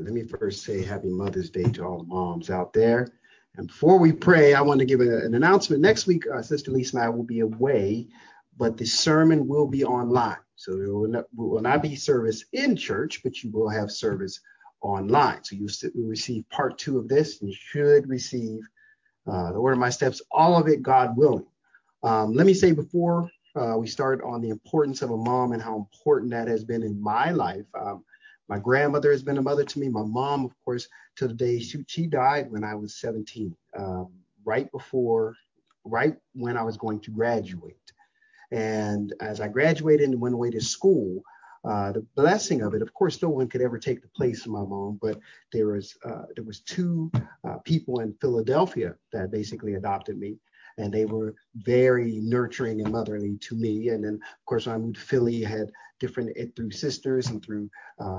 Let me first say happy Mother's Day to all the moms out there. And before we pray, I want to give an announcement. Next week, Sister Lisa and I will be away, but the sermon will be online. So there will not be service in church, but you will have service online. So you'll receive part 2 of this, and you should receive the Word of My Steps, all of it, God willing. Let me say before we start on the importance of a mom and how important that has been in my life. My grandmother has been a mother to me. My mom, of course, to the day she died when I was 17, right when I was going to graduate. And as I graduated and went away to school, the blessing of it, of course, no one could ever take the place of my mom, but there was 2 people in Philadelphia that basically adopted me. And they were very nurturing and motherly to me. And then, of course, when I moved to Philly, I had through sisters and through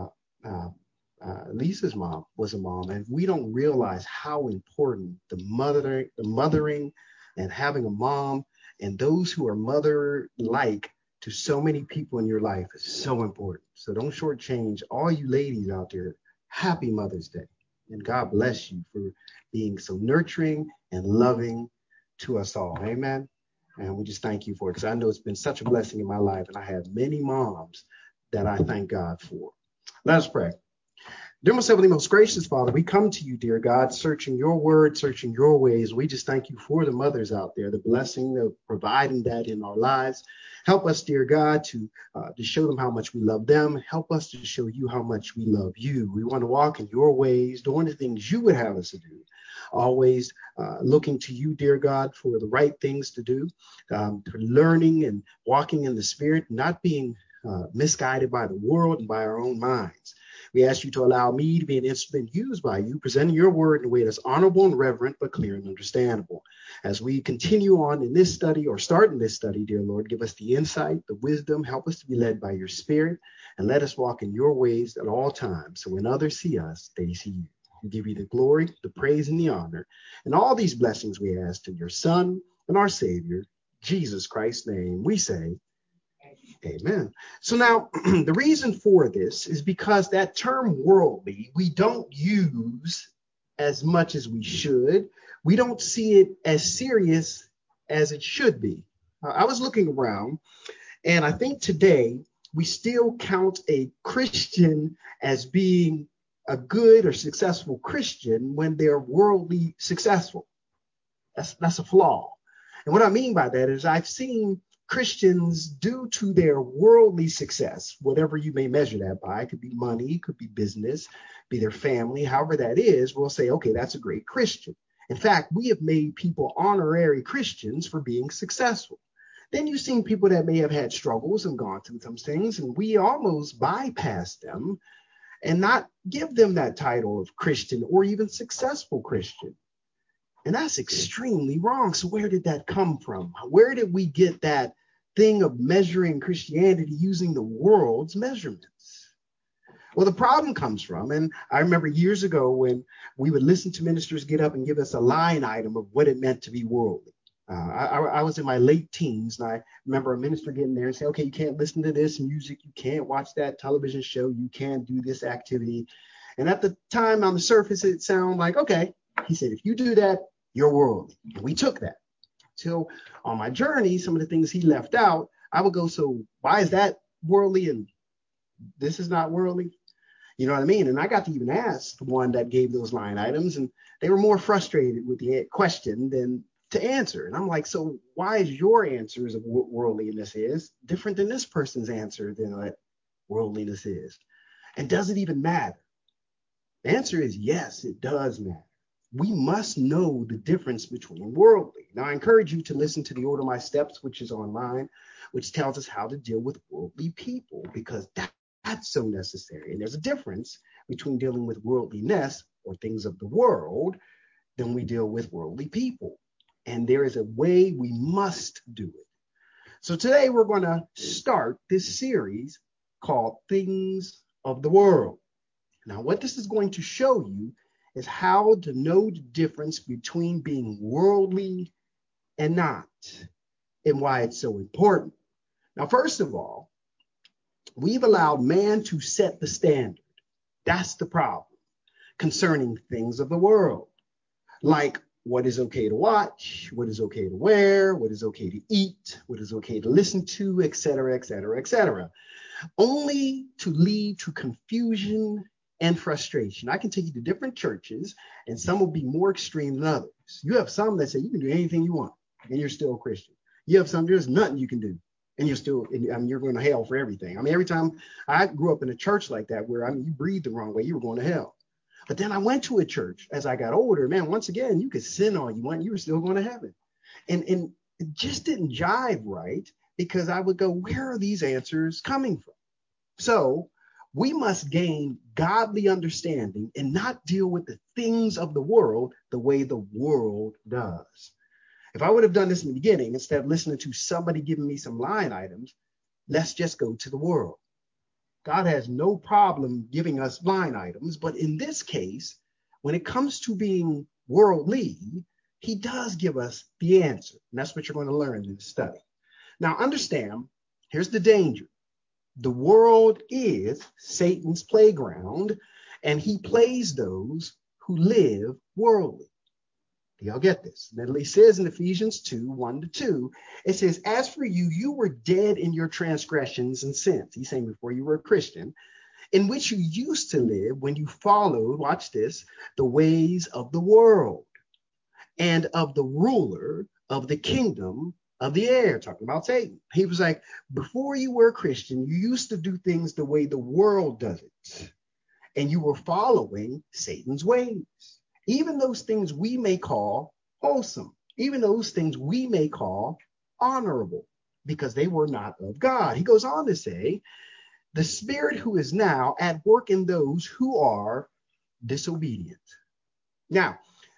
Lisa's mom was a mom. And we don't realize how important the mothering and having a mom and those who are mother-like to so many people in your life is so important. So don't shortchange all you ladies out there. Happy Mother's Day. And God bless you for being so nurturing and loving to us all. Amen. And we just thank you for it, because I know it's been such a blessing in my life, and I have many moms that I thank God for. Let us pray. Dear most heavenly, most gracious Father, we come to you, dear God, searching your word, searching your ways. We just thank you for the mothers out there, the blessing of providing that in our lives. Help us, dear God, to show them how much we love them. Help us to show you how much we love you. We want to walk in your ways, doing the things you would have us to do. Always looking to you, dear God, for the right things to do, for learning and walking in the Spirit, not being misguided by the world and by our own minds. We ask you to allow me to be an instrument used by you, presenting your word in a way that's honorable and reverent, but clear and understandable. As we continue on in this study, or start in this study, dear Lord, give us the insight, the wisdom, help us to be led by your Spirit, and let us walk in your ways at all times. So when others see us, they see you. We give you the glory, the praise, and the honor. And all these blessings we ask in your Son and our Savior, Jesus Christ's name, we say, amen. So now the reason for this is because that term worldly, we don't use as much as we should. We don't see it as serious as it should be. I was looking around, and I think today we still count a Christian as being a good or successful Christian when they're worldly successful. That's a flaw. And what I mean by that is I've seen Christians, due to their worldly success, whatever you may measure that by, it could be money, it could be business, be their family, however that is, we'll say, okay, that's a great Christian. In fact, we have made people honorary Christians for being successful. Then you've seen people that may have had struggles and gone through some things, and we almost bypass them and not give them that title of Christian or even successful Christian. And that's extremely wrong. So where did that come from? Where did we get that thing of measuring Christianity using the world's measurements? Well, the problem comes from, and I remember years ago when we would listen to ministers get up and give us a line item of what it meant to be worldly. I was in my late teens, and I remember a minister getting there and say, okay, you can't listen to this music, you can't watch that television show, you can't do this activity. And at the time, on the surface, it sounded like, okay, he said, if you do that, you're worldly. And we took that. Till on my journey, some of the things he left out, I would go, so why is that worldly and this is not worldly? You know what I mean? And I got to even ask the one that gave those line items, and they were more frustrated with the question than to answer. And I'm like, so why is your answer of what worldliness is different than this person's answer than what worldliness is? And does it even matter? The answer is yes, it does matter. We must know the difference between worldly. Now, I encourage you to listen to the Order of My Steps, which is online, which tells us how to deal with worldly people, because that's so necessary. And there's a difference between dealing with worldliness or things of the world than we deal with worldly people. And there is a way we must do it. So today we're going to start this series called Things of the World. Now, what this is going to show you is how to know the difference between being worldly and not, and why it's so important. Now, first of all, we've allowed man to set the standard. That's the problem. concerning things of the world, like what is okay to watch, what is okay to wear, what is okay to eat, what is okay to listen to, etc., etc., etc., only to lead to confusion and frustration. I can take you to different churches, and some will be more extreme than others. You have some that say you can do anything you want, and you're still a Christian. You have some, there's nothing you can do, and you're going to hell for everything. I mean, every time I grew up in a church like that, where you breathed the wrong way, you were going to hell. But then I went to a church as I got older, man, once again, you could sin all you want, you were still going to heaven. And it just didn't jive right, because I would go, where are these answers coming from? So we must gain godly understanding and not deal with the things of the world the way the world does. If I would have done this in the beginning, instead of listening to somebody giving me some line items, let's just go to the world. God has no problem giving us line items, but in this case, when it comes to being worldly, he does give us the answer. And that's what you're going to learn in the study. Now, understand, here's the danger. The world is Satan's playground, and he plays those who live worldly. Do y'all get this? And he says in Ephesians 2, 1-2, it says, as for you, you were dead in your transgressions and sins. He's saying before you were a Christian, in which you used to live when you followed, watch this, the ways of the world and of the ruler of the kingdom of the air, talking about Satan. He was like, before you were a Christian, you used to do things the way the world does it, and you were following Satan's ways. Even those things we may call wholesome, even those things we may call honorable, because they were not of God. He goes on to say, the spirit who is now at work in those who are disobedient. Now,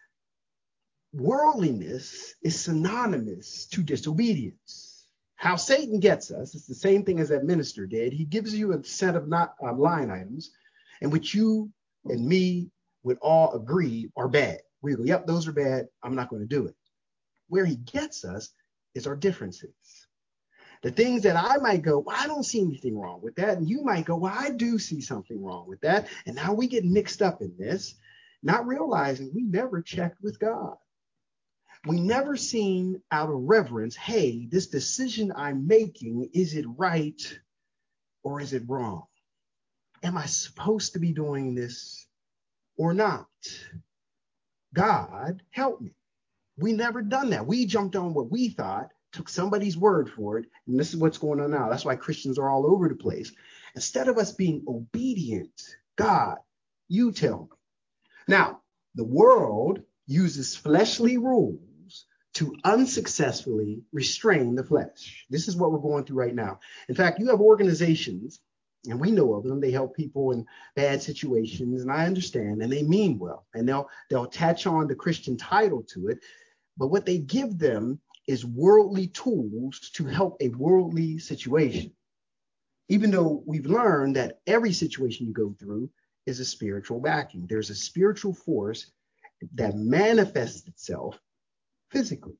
worldliness is synonymous to disobedience. How Satan gets us, it's the same thing as that minister did. He gives you a set of line items in which you and me would all agree are bad. We go, yep, those are bad. I'm not going to do it. Where he gets us is our differences. The things that I might go, well, I don't see anything wrong with that. And you might go, well, I do see something wrong with that. And now we get mixed up in this, not realizing we never checked with God. We never seen out of reverence, hey, this decision I'm making, is it right or is it wrong? Am I supposed to be doing this or not? God, help me. We never done that. We jumped on what we thought, took somebody's word for it, and this is what's going on now. That's why Christians are all over the place. Instead of us being obedient, God, you tell me. Now, the world uses fleshly rules to unsuccessfully restrain the flesh. This is what we're going through right now. In fact, you have organizations, and we know of them. They help people in bad situations, and I understand, and they mean well, and they'll attach on the Christian title to it. But what they give them is worldly tools to help a worldly situation. Even though we've learned that every situation you go through is a spiritual backing. There's a spiritual force that manifests itself physically.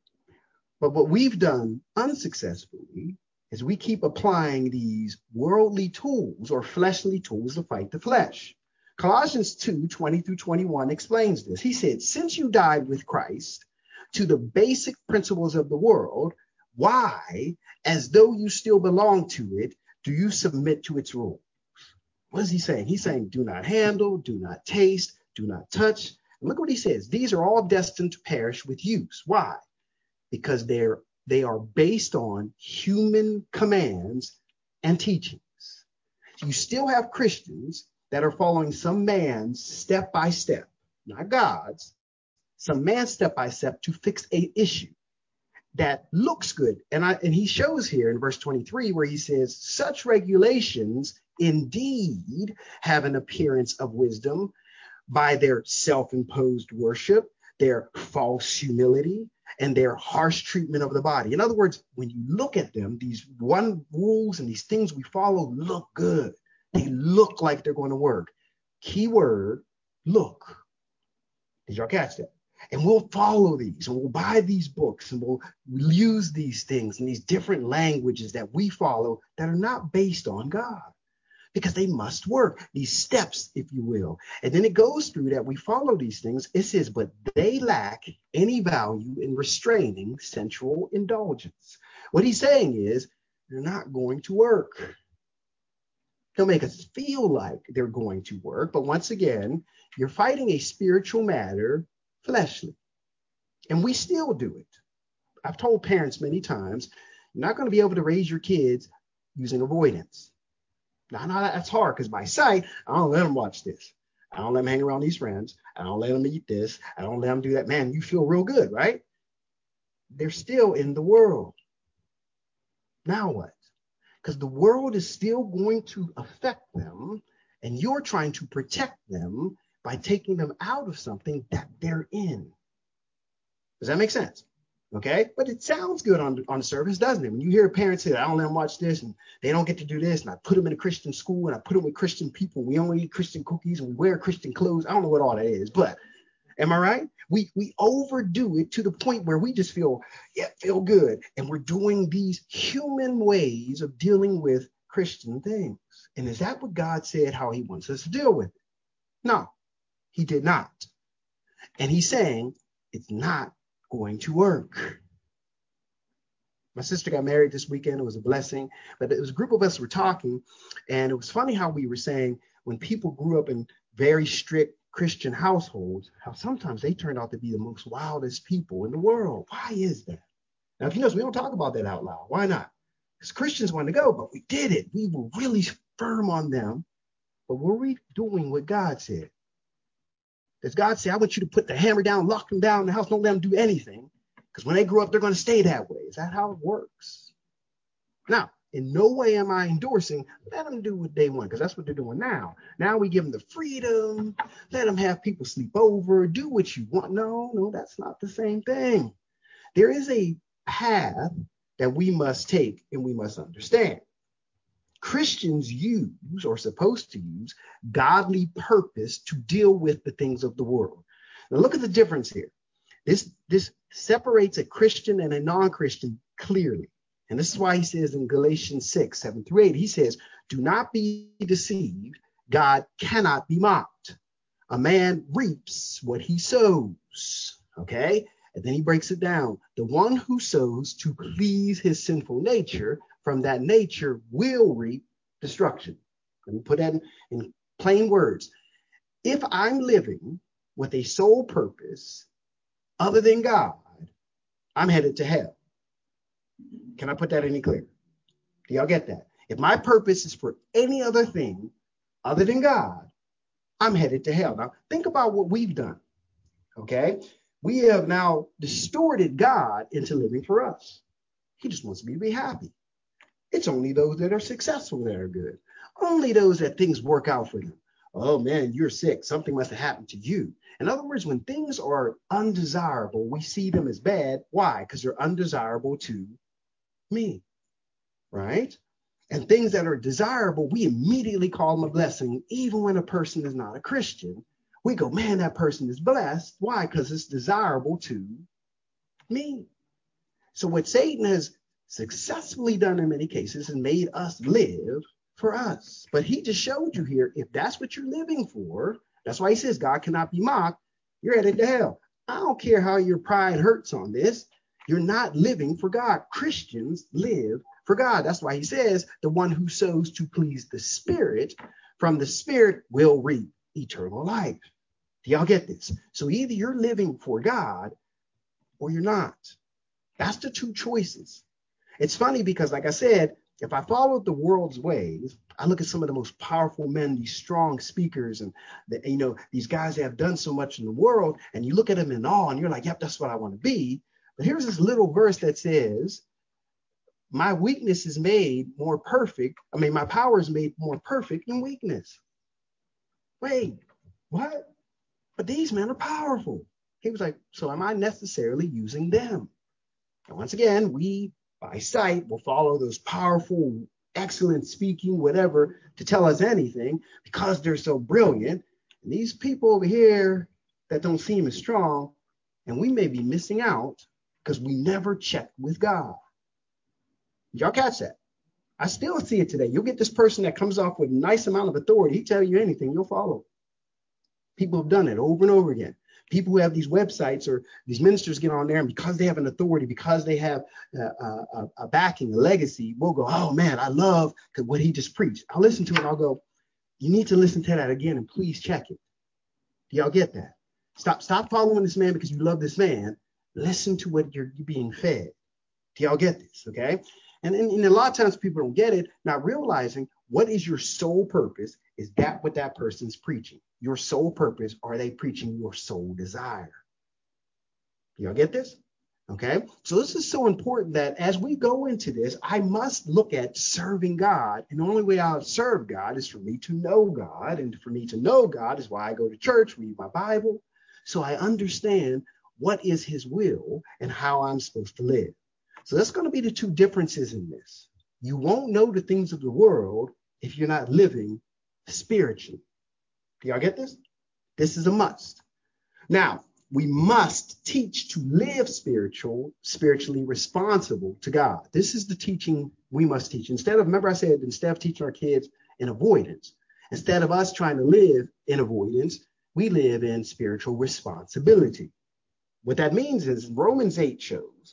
But what we've done unsuccessfully is we keep applying these worldly tools or fleshly tools to fight the flesh. Colossians 2:20-21 explains this. He said, since you died with Christ to the basic principles of the world, why, as though you still belong to it, do you submit to its rules? What is he saying? He's saying, do not handle, do not taste, do not touch. And look what he says. These are all destined to perish with use. Why? Because they are based on human commands and teachings. You still have Christians that are following some man's step by step, not God's, some man's step by step to fix a issue that looks good. And he shows here in verse 23 where he says, such regulations indeed have an appearance of wisdom by their self-imposed worship, their false humility, and their harsh treatment of the body. In other words, when you look at them, these one rules and these things we follow look good. They look like they're going to work. Keyword, look. Did y'all catch that? And we'll follow these, and we'll buy these books, and we'll use these things and these different languages that we follow that are not based on God. because they must work, these steps, if you will. And then it goes through that we follow these things. It says, but they lack any value in restraining sensual indulgence. What he's saying is, they're not going to work. They'll make us feel like they're going to work. But once again, you're fighting a spiritual matter fleshly. And we still do it. I've told parents many times, you're not going to be able to raise your kids using avoidance. Now, that's hard because by sight, I don't let them watch this. I don't let them hang around these friends. I don't let them eat this. I don't let them do that. Man, you feel real good, right? They're still in the world. Now what? Because the world is still going to affect them, and you're trying to protect them by taking them out of something that they're in. Does that make sense? Okay, but it sounds good on the surface, doesn't it? When you hear parents say, I don't let them watch this and they don't get to do this, and I put them in a Christian school and I put them with Christian people, we only eat Christian cookies and we wear Christian clothes. I don't know what all that is, but am I right? We overdo it to the point where we just feel good. And we're doing these human ways of dealing with Christian things. And is that what God said how he wants us to deal with it? No, he did not. And he's saying it's not going to work. My sister got married this weekend. It was a blessing. But it was a group of us were talking, and it was funny how we were saying when people grew up in very strict Christian households, how sometimes they turned out to be the most wildest people in the world. Why is that? Now, if you notice, we don't talk about that out loud. Why not? Because Christians wanted to go, but we did it. We were really firm on them. But were we doing what God said? Does God say, I want you to put the hammer down, lock them down in the house, don't let them do anything? Because when they grow up, they're going to stay that way. Is that how it works? Now, in no way am I endorsing, let them do what they want, because that's what they're doing now. Now we give them the freedom, let them have people sleep over, do what you want. No, that's not the same thing. There is a path that we must take and we must understand. Christians use, or supposed to use, godly purpose to deal with the things of the world. Now look at the difference here. This separates a Christian and a non-Christian clearly. And this is why he says in Galatians 6:7-8, he says, do not be deceived. God cannot be mocked. A man reaps what he sows. Okay? And then he breaks it down. The one who sows to please his sinful nature, from that nature will reap destruction. Let me put that in plain words. If I'm living with a sole purpose other than God, I'm headed to hell. Can I put that any clearer? Do y'all get that? If my purpose is for any other thing other than God, I'm headed to hell. Now, think about what we've done, okay? We have now distorted God into living for us. He just wants me to be happy. It's only those that are successful that are good. Only those that things work out for them. Oh, man, you're sick. Something must have happened to you. In other words, when things are undesirable, we see them as bad. Why? Because they're undesirable to me, right? And things that are desirable, we immediately call them a blessing, even when a person is not a Christian. We go, man, that person is blessed. Why? Because it's desirable to me. So what Satan has successfully done in many cases is made us live for us. But he just showed you here, if that's what you're living for, that's why he says God cannot be mocked, you're headed to hell. I don't care how your pride hurts on this. You're not living for God. Christians live for God. That's why he says the one who sows to please the Spirit, from the Spirit will reap eternal life. Do y'all get this? So either you're living for God or you're not. That's the two choices. It's funny because, like I said, if I followed the world's ways, I look at some of the most powerful men, these strong speakers, and these guys that have done so much in the world, and you look at them in awe, and you're like, yep, that's what I want to be. But here's this little verse that says, my weakness is made more perfect. My power is made more perfect in weakness. Wait, what? But these men are powerful. He was like, so am I necessarily using them? And once again, we, by sight, will follow those powerful, excellent speaking, whatever, to tell us anything because they're so brilliant. And these people over here that don't seem as strong, and we may be missing out because we never checked with God. Did y'all catch that? I still see it today. You'll get this person that comes off with a nice amount of authority. He tell you anything, you'll follow. People have done it over and over again. People who have these websites or these ministers get on there, and because they have an authority, because they have a backing, a legacy, we'll go, oh man, I love what he just preached. I'll listen to it. I'll go, you need to listen to that again and please check it. Do y'all get that? Stop following this man because you love this man. Listen to what you're being fed. Do y'all get this? Okay. And a lot of times people don't get it, not realizing what is your sole purpose. Is that what that person's preaching? Your sole purpose, are they preaching your sole desire? Y'all get this? Okay. So this is so important that as we go into this, I must look at serving God. And the only way I'll serve God is for me to know God. And for me to know God is why I go to church, read my Bible. So I understand what is his will and how I'm supposed to live. So that's going to be the two differences in this. You won't know the things of the world if you're not living spiritually. Do y'all get this? This is a must. Now, we must teach to live spiritually responsible to God. This is the teaching we must teach. Remember I said, instead of teaching our kids in avoidance, instead of us trying to live in avoidance, we live in spiritual responsibility. What that means is Romans 8 shows.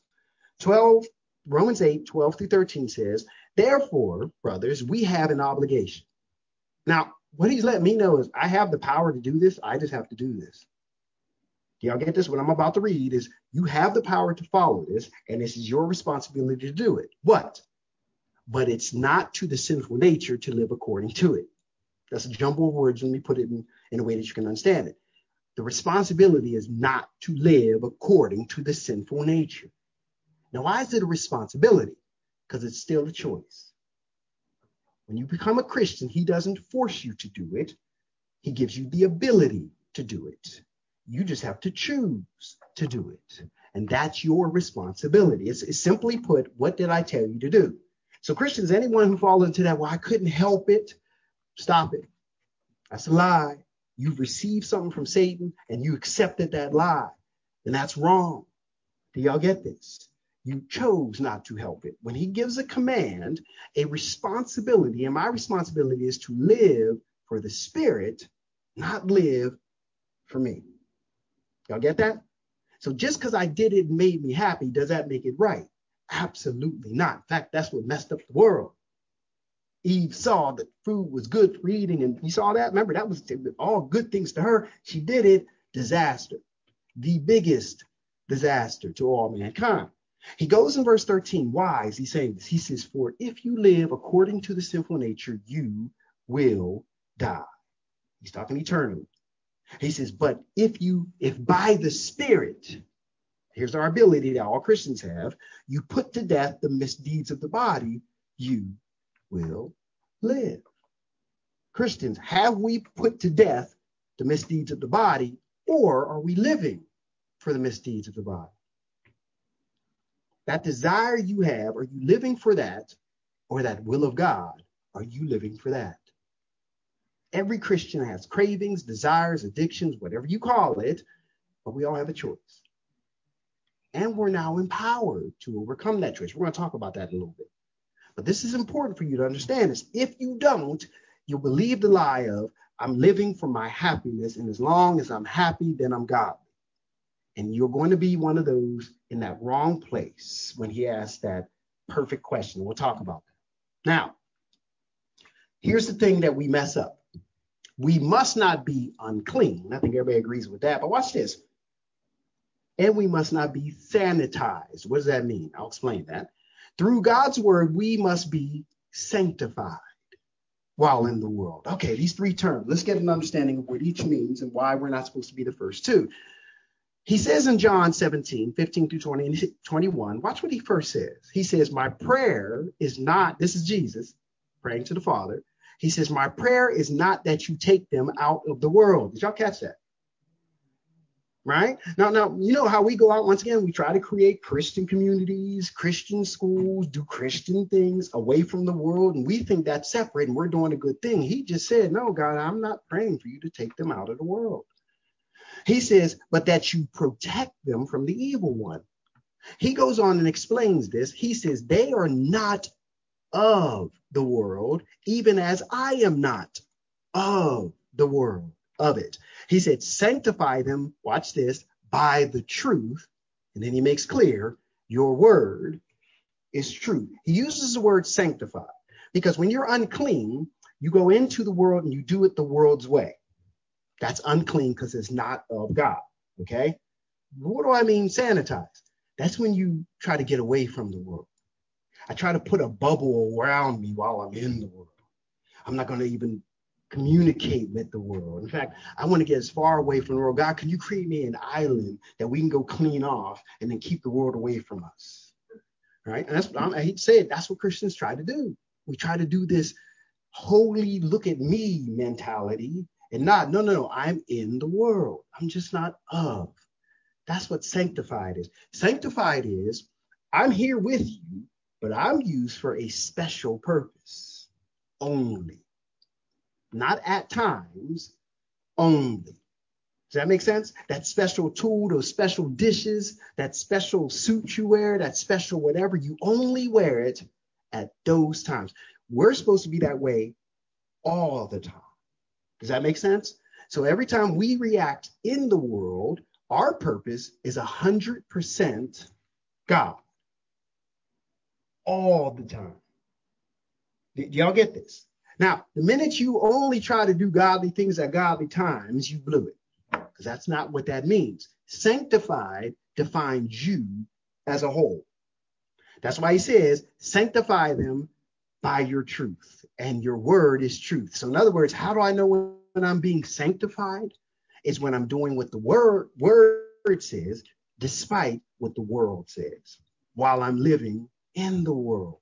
Romans 8, 12 through 13 says, therefore, brothers, we have an obligation. Now, what he's letting me know is I have the power to do this. I just have to do this. Do y'all get this? What I'm about to read is you have the power to follow this, and this is your responsibility to do it. What? But it's not to the sinful nature to live according to it. That's a jumble of words. Let me put it in a way that you can understand it. The responsibility is not to live according to the sinful nature. Now, why is it a responsibility? Because it's still a choice. When you become a Christian, he doesn't force you to do it. He gives you the ability to do it. You just have to choose to do it. And that's your responsibility. It's simply put, what did I tell you to do? So Christians, anyone who falls into that, well, I couldn't help it, stop it. That's a lie. You've received something from Satan and you accepted that lie. And that's wrong. Do y'all get this? You chose not to help it. When he gives a command, a responsibility, and my responsibility is to live for the Spirit, not live for me. Y'all get that? So just because I did it and made me happy, does that make it right? Absolutely not. In fact, that's what messed up the world. Eve saw that food was good for eating, and you saw that? Remember, that was all good things to her. She did it. Disaster. The biggest disaster to all mankind. He goes in verse 13. Why is he saying this? He says, for if you live according to the sinful nature, you will die. He's talking eternally. He says, but if by the Spirit, here's our ability that all Christians have, you put to death the misdeeds of the body, you will live. Christians, have we put to death the misdeeds of the body, or are we living for the misdeeds of the body? That desire you have, are you living for that? Or that will of God, are you living for that? Every Christian has cravings, desires, addictions, whatever you call it, but we all have a choice. And we're now empowered to overcome that choice. We're going to talk about that in a little bit. But this is important for you to understand this. If you don't, you'll believe the lie of, I'm living for my happiness, and as long as I'm happy, then I'm godly. And you're going to be one of those in that wrong place when he asks that perfect question. We'll talk about that. Now, here's the thing that we mess up. We must not be unclean. I think everybody agrees with that. But watch this. And we must not be sanitized. What does that mean? I'll explain that. Through God's word, we must be sanctified while in the world. Okay, these three terms. Let's get an understanding of what each means and why we're not supposed to be the first two. He says in John 17, 15 through 20 and 21, watch what he first says. He says, my prayer is not, this is Jesus praying to the Father. He says, my prayer is not that you take them out of the world. Did y'all catch that? Right? Now, you know how we go out once again, we try to create Christian communities, Christian schools, do Christian things away from the world. And we think that's separate and we're doing a good thing. He just said, no, God, I'm not praying for you to take them out of the world. He says, but that you protect them from the evil one. He goes on and explains this. He says, they are not of the world, even as I am not of the world, of it. He said, sanctify them, watch this, by the truth. And then he makes clear, your word is true. He uses the word sanctify because when you're unclean, you go into the world and you do it the world's way. That's unclean because it's not of God. Okay. What do I mean sanitize? That's when you try to get away from the world. I try to put a bubble around me while I'm in the world. I'm not going to even communicate with the world. In fact, I want to get as far away from the world. God, can you create me an island that we can go clean off and then keep the world away from us? Right? And I hate to say it, that's what Christians try to do. We try to do this holy look at me mentality and not, no, I'm in the world. I'm just not of. That's what sanctified is. Sanctified is, I'm here with you, but I'm used for a special purpose only. Not at times, only. Does that make sense? That special tool, those special dishes, that special suit you wear, that special whatever, you only wear it at those times. We're supposed to be that way all the time. Does that make sense? So every time we react in the world, our purpose is 100% God. All the time. Do y'all get this? Now, the minute you only try to do godly things at godly times, you blew it. Because that's not what that means. Sanctified defines you as a whole. That's why he says, sanctify them by your truth. And your word is truth. So in other words, how do I know when I'm being sanctified? It's when I'm doing what the word says, despite what the world says, while I'm living in the world.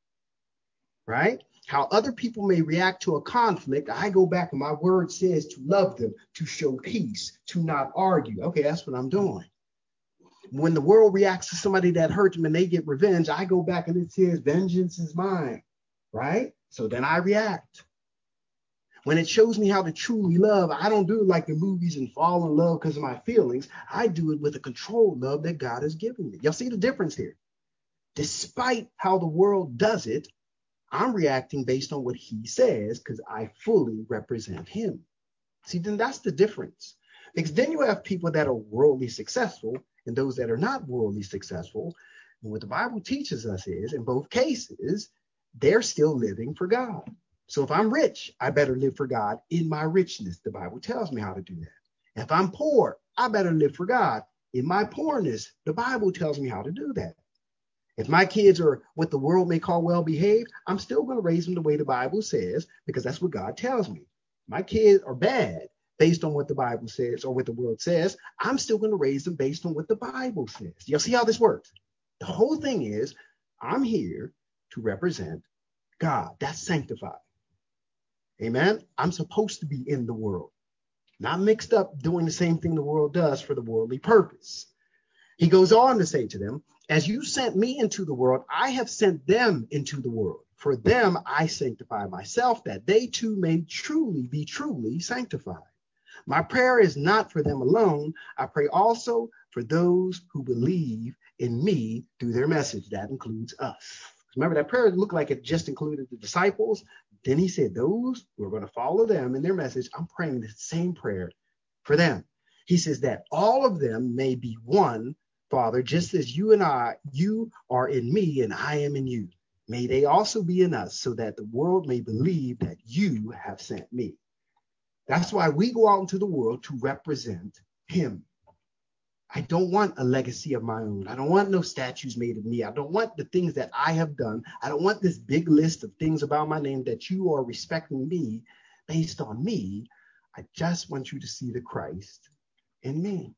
Right? How other people may react to a conflict, I go back and my word says to love them, to show peace, to not argue. Okay, that's what I'm doing. When the world reacts to somebody that hurt them and they get revenge, I go back and it says vengeance is mine. Right? So then I react. When it shows me how to truly love, I don't do it like the movies and fall in love because of my feelings. I do it with a controlled love that God has given me. Y'all see the difference here? Despite how the world does it, I'm reacting based on what he says because I fully represent him. See, then that's the difference. Because then you have people that are worldly successful and those that are not worldly successful. And what the Bible teaches us is, in both cases, they're still living for God. So if I'm rich, I better live for God in my richness. The Bible tells me how to do that. If I'm poor, I better live for God in my poorness. The Bible tells me how to do that. If my kids are what the world may call well-behaved, I'm still going to raise them the way the Bible says, because that's what God tells me. My kids are bad based on what the Bible says or what the world says. I'm still going to raise them based on what the Bible says. You'll see how this works. The whole thing is, I'm here to represent God. That's sanctified. Amen. I'm supposed to be in the world, not mixed up doing the same thing the world does for the worldly purpose. He goes on to say to them, as you sent me into the world, I have sent them into the world. For them, I sanctify myself, that they too may truly be truly sanctified. My prayer is not for them alone. I pray also for those who believe in me through their message. That includes us. Remember, that prayer looked like it just included the disciples. Then he said, those who are going to follow them in their message, I'm praying the same prayer for them. He says that all of them may be one, Father, just as you are in me and I am in you. May they also be in us, so that the world may believe that you have sent me. That's why we go out into the world to represent him. I don't want a legacy of my own. I don't want no statues made of me. I don't want the things that I have done. I don't want this big list of things about my name that you are respecting me based on me. I just want you to see the Christ in me.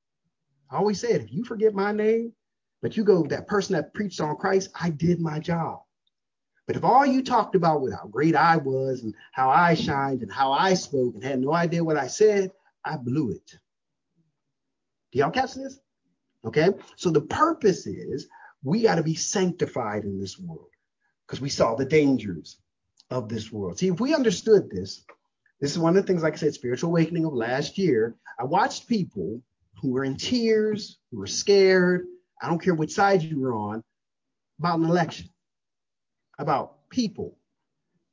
I always said, if you forget my name, but you go, that person that preached on Christ, I did my job. But if all you talked about was how great I was and how I shined and how I spoke and had no idea what I said, I blew it. Do y'all catch this? Okay. So the purpose is we got to be sanctified in this world because we saw the dangers of this world. See, if we understood this is one of the things, like I said, spiritual awakening of last year. I watched people who were in tears, who were scared. I don't care which side you were on, about an election, about people.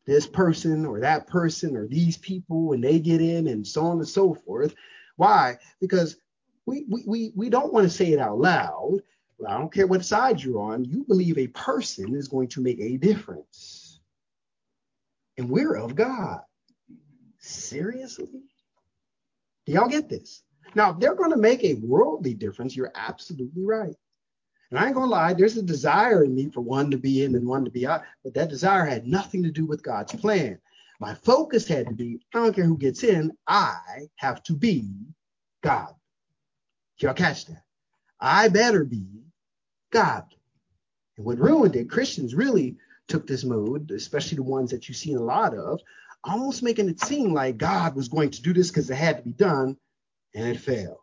this person or that person or these people when they get in and so on and so forth. Why? Because we don't want to say it out loud. I don't care what side you're on. You believe a person is going to make a difference. And we're of God. Seriously? Do y'all get this? Now, if they're going to make a worldly difference, you're absolutely right. And I ain't going to lie, there's a desire in me for one to be in and one to be out, but that desire had nothing to do with God's plan. My focus had to be, I don't care who gets in, I have to be God. Y'all catch that? I better be God. And what ruined it, Christians really took this mode, especially the ones that you've seen a lot of, almost making it seem like God was going to do this because it had to be done, and it failed.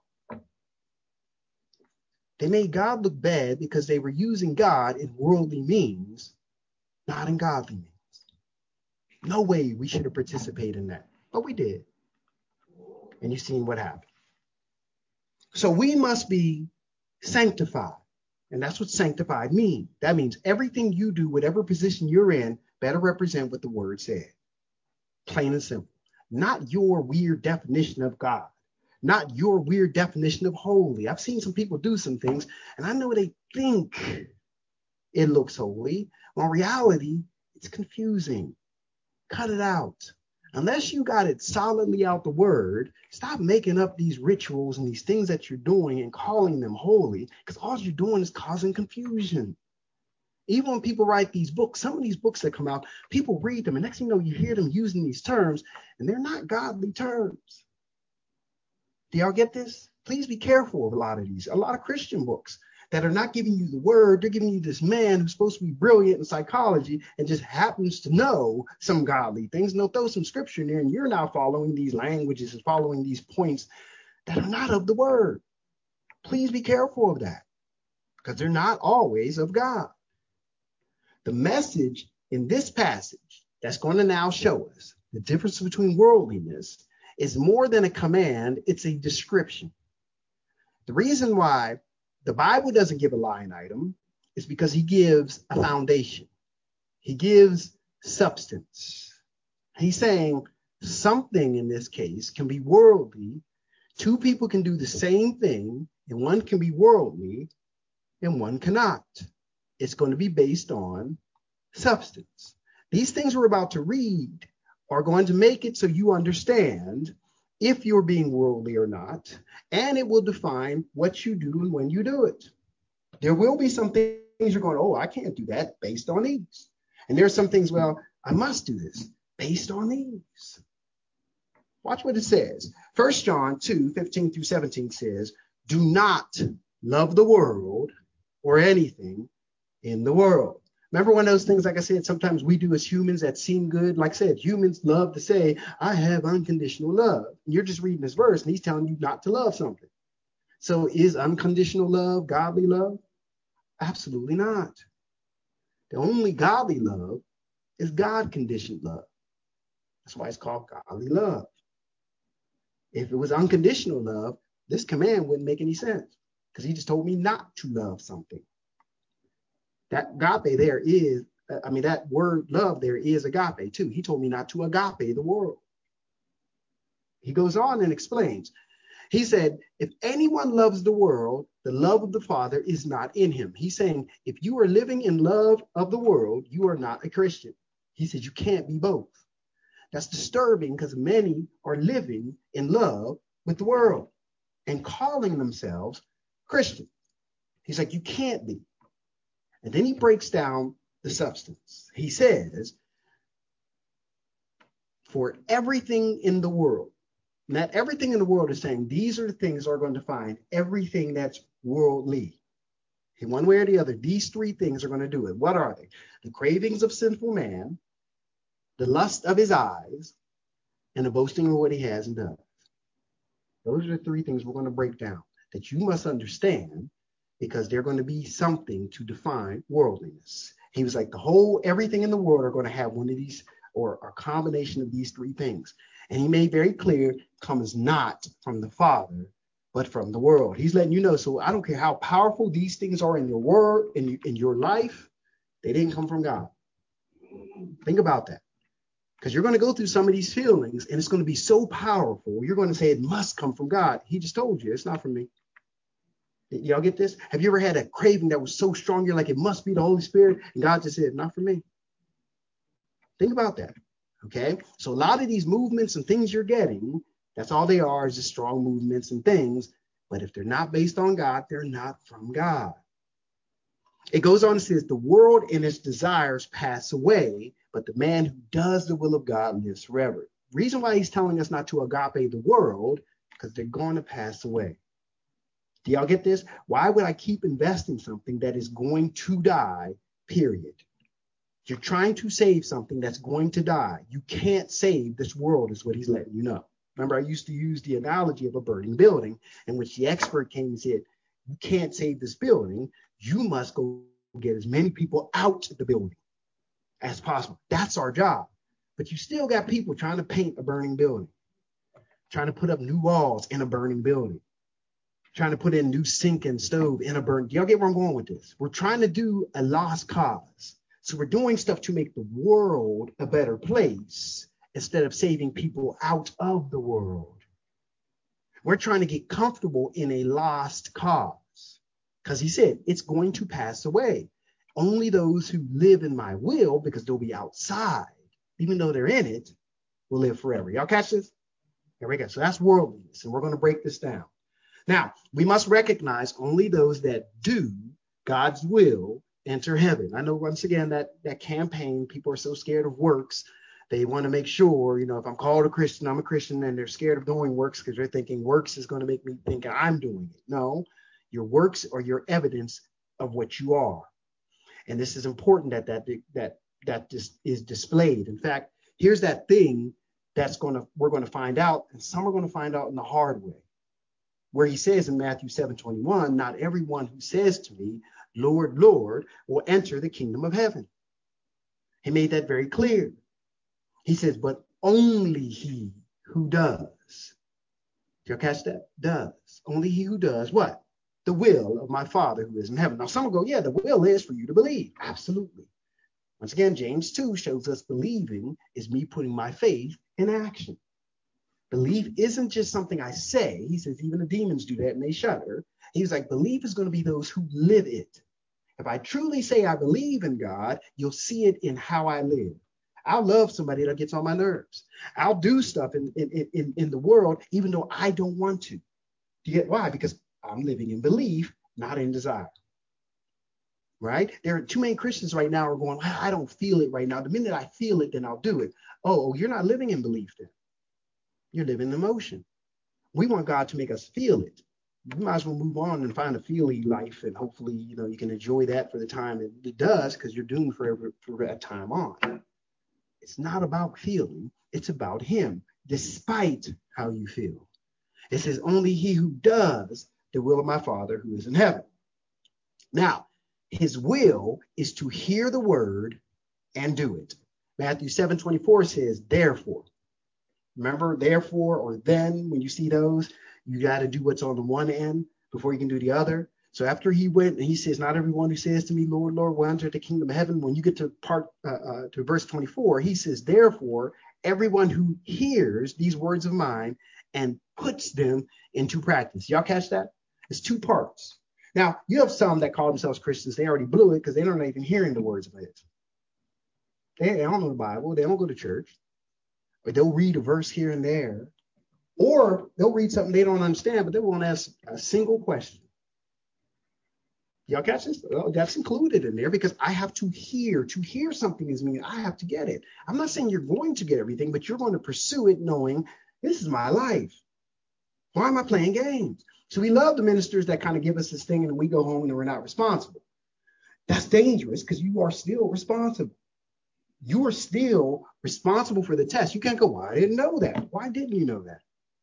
They made God look bad because they were using God in worldly means, not in godly means. No way we should have participated in that, but we did. And you've seen what happened. So we must be sanctified. And that's what sanctified means. That means everything you do, whatever position you're in, better represent what the word said. Plain and simple. Not your weird definition of God. Not your weird definition of holy. I've seen some people do some things, and I know they think it looks holy. When in reality, it's confusing. Cut it out. Unless you got it solidly out the word, stop making up these rituals and these things that you're doing and calling them holy, because all you're doing is causing confusion. Even when people write these books, some of these books that come out, people read them, and next thing you know, you hear them using these terms, and they're not godly terms. Do y'all get this? Please be careful of a lot of Christian books that are not giving you the word. They're giving you this man who's supposed to be brilliant in psychology and just happens to know some godly things. And they'll throw some scripture in there, and you're now following these languages and following these points that are not of the word. Please be careful of that, because they're not always of God. The message in this passage that's going to now show us the difference between worldliness is more than a command, it's a description. The reason why the Bible doesn't give a line item is because he gives a foundation. He gives substance. He's saying something in this case can be worldly. Two people can do the same thing, and one can be worldly and one cannot. It's going to be based on substance. These things we're about to read are going to make it so you understand if you're being worldly or not, and it will define what you do and when you do it. There will be some things you're going, oh, I can't do that based on these. And there's some things, well, I must do this based on these. Watch what it says. 1 John 2:15-17 says, do not love the world or anything in the world. Remember one of those things, like I said, sometimes we do as humans that seem good. Like I said, humans love to say, I have unconditional love. And you're just reading this verse and he's telling you not to love something. So is unconditional love godly love? Absolutely not. The only godly love is God-conditioned love. That's why it's called godly love. If it was unconditional love, this command wouldn't make any sense, because he just told me not to love something. That agape there is, that word love there is agape too. He told me not to agape the world. He goes on and explains. He said, if anyone loves the world, the love of the Father is not in him. He's saying, if you are living in love of the world, you are not a Christian. He said, you can't be both. That's disturbing, because many are living in love with the world and calling themselves Christian. He's like, you can't be. And then he breaks down the substance. He says, for everything in the world, and that everything in the world is saying these are the things that are going to define everything that's worldly. In one way or the other, these three things are going to do it. What are they? The cravings of sinful man, the lust of his eyes, and the boasting of what he has and does. Those are the three things we're going to break down that you must understand, because they're going to be something to define worldliness. He was like, everything in the world are going to have one of these, or a combination of these three things. And he made very clear, comes not from the Father, but from the world. He's letting you know, so I don't care how powerful these things are in your word, in your life, they didn't come from God. Think about that. Because you're going to go through some of these feelings and it's going to be so powerful. You're going to say it must come from God. He just told you it's not from me. Y'all get this? Have you ever had a craving that was so strong you're like, it must be the Holy Spirit? And God just said, not for me. Think about that. Okay. So a lot of these movements and things you're getting, that's all they are, is just strong movements and things. But if they're not based on God, they're not from God. It goes on and says, the world and its desires pass away, but the man who does the will of God lives forever. Reason why he's telling us not to agape the world, because they're going to pass away. Do y'all get this? Why would I keep investing something that is going to die, period? You're trying to save something that's going to die. You can't save this world, is what he's letting you know. Remember, I used to use the analogy of a burning building in which the expert came and said, you can't save this building. You must go get as many people out the building as possible. That's our job. But you still got people trying to paint a burning building, trying to put up new walls in a burning building, trying to put in new sink and stove in a burn. Do y'all get where I'm going with this? We're trying to do a lost cause. So we're doing stuff to make the world a better place instead of saving people out of the world. We're trying to get comfortable in a lost cause because he said it's going to pass away. Only those who live in my will, because they'll be outside, even though they're in it, will live forever. Y'all catch this? Here we go. So that's worldliness, and we're going to break this down. Now, we must recognize only those that do God's will enter heaven. I know once again that campaign, people are so scared of works. They want to make sure, if I'm called a Christian, I'm a Christian, and they're scared of doing works because they're thinking works is going to make me think I'm doing it. No, your works are your evidence of what you are. And this is important that this is displayed. In fact, here's that thing we're going to find out, and some are going to find out in the hard way. Where he says in Matthew 7:21, not everyone who says to me, Lord, Lord, will enter the kingdom of heaven. He made that very clear. He says, but only he who does. Did you catch that? Does. Only he who does what? The will of my Father who is in heaven. Now, some will go, yeah, the will is for you to believe. Absolutely. Once again, James 2 shows us believing is me putting my faith in action. Belief isn't just something I say. He says even the demons do that and they shudder. He's like, belief is going to be those who live it. If I truly say I believe in God, you'll see it in how I live. I'll love somebody that gets on my nerves. I'll do stuff in the world, even though I don't want to. Do you get why? Because I'm living in belief, not in desire. Right? There are too many Christians right now are going, I don't feel it right now. The minute I feel it, then I'll do it. Oh, you're not living in belief then. You're living in emotion. We want God to make us feel it. You might as well move on and find a feely life, and hopefully, you can enjoy that for the time it does, because you're doomed for a time on. It's not about feeling. It's about him, despite how you feel. It says, only he who does the will of my Father who is in heaven. Now, his will is to hear the word and do it. Matthew 7:24 says, therefore. Remember, therefore, or then, when you see those, you got to do what's on the one end before you can do the other. So after he went and he says, not everyone who says to me, Lord, Lord, will enter the kingdom of heaven. When you get to to verse 24, he says, therefore, everyone who hears these words of mine and puts them into practice. Y'all catch that? It's two parts. Now, you have some that call themselves Christians. They already blew it because they're not even hearing the words of his. They don't know the Bible. They don't go to church. But they'll read a verse here and there. Or they'll read something they don't understand, but they won't ask a single question. Y'all catch this? Well, that's included in there because I have to hear. To hear something is meaning I have to get it. I'm not saying you're going to get everything, but you're going to pursue it knowing this is my life. Why am I playing games? So we love the ministers that kind of give us this thing and we go home and we're not responsible. That's dangerous because you are still responsible. You are still responsible for the test. You can't go, well, I didn't know that. Why didn't you know that?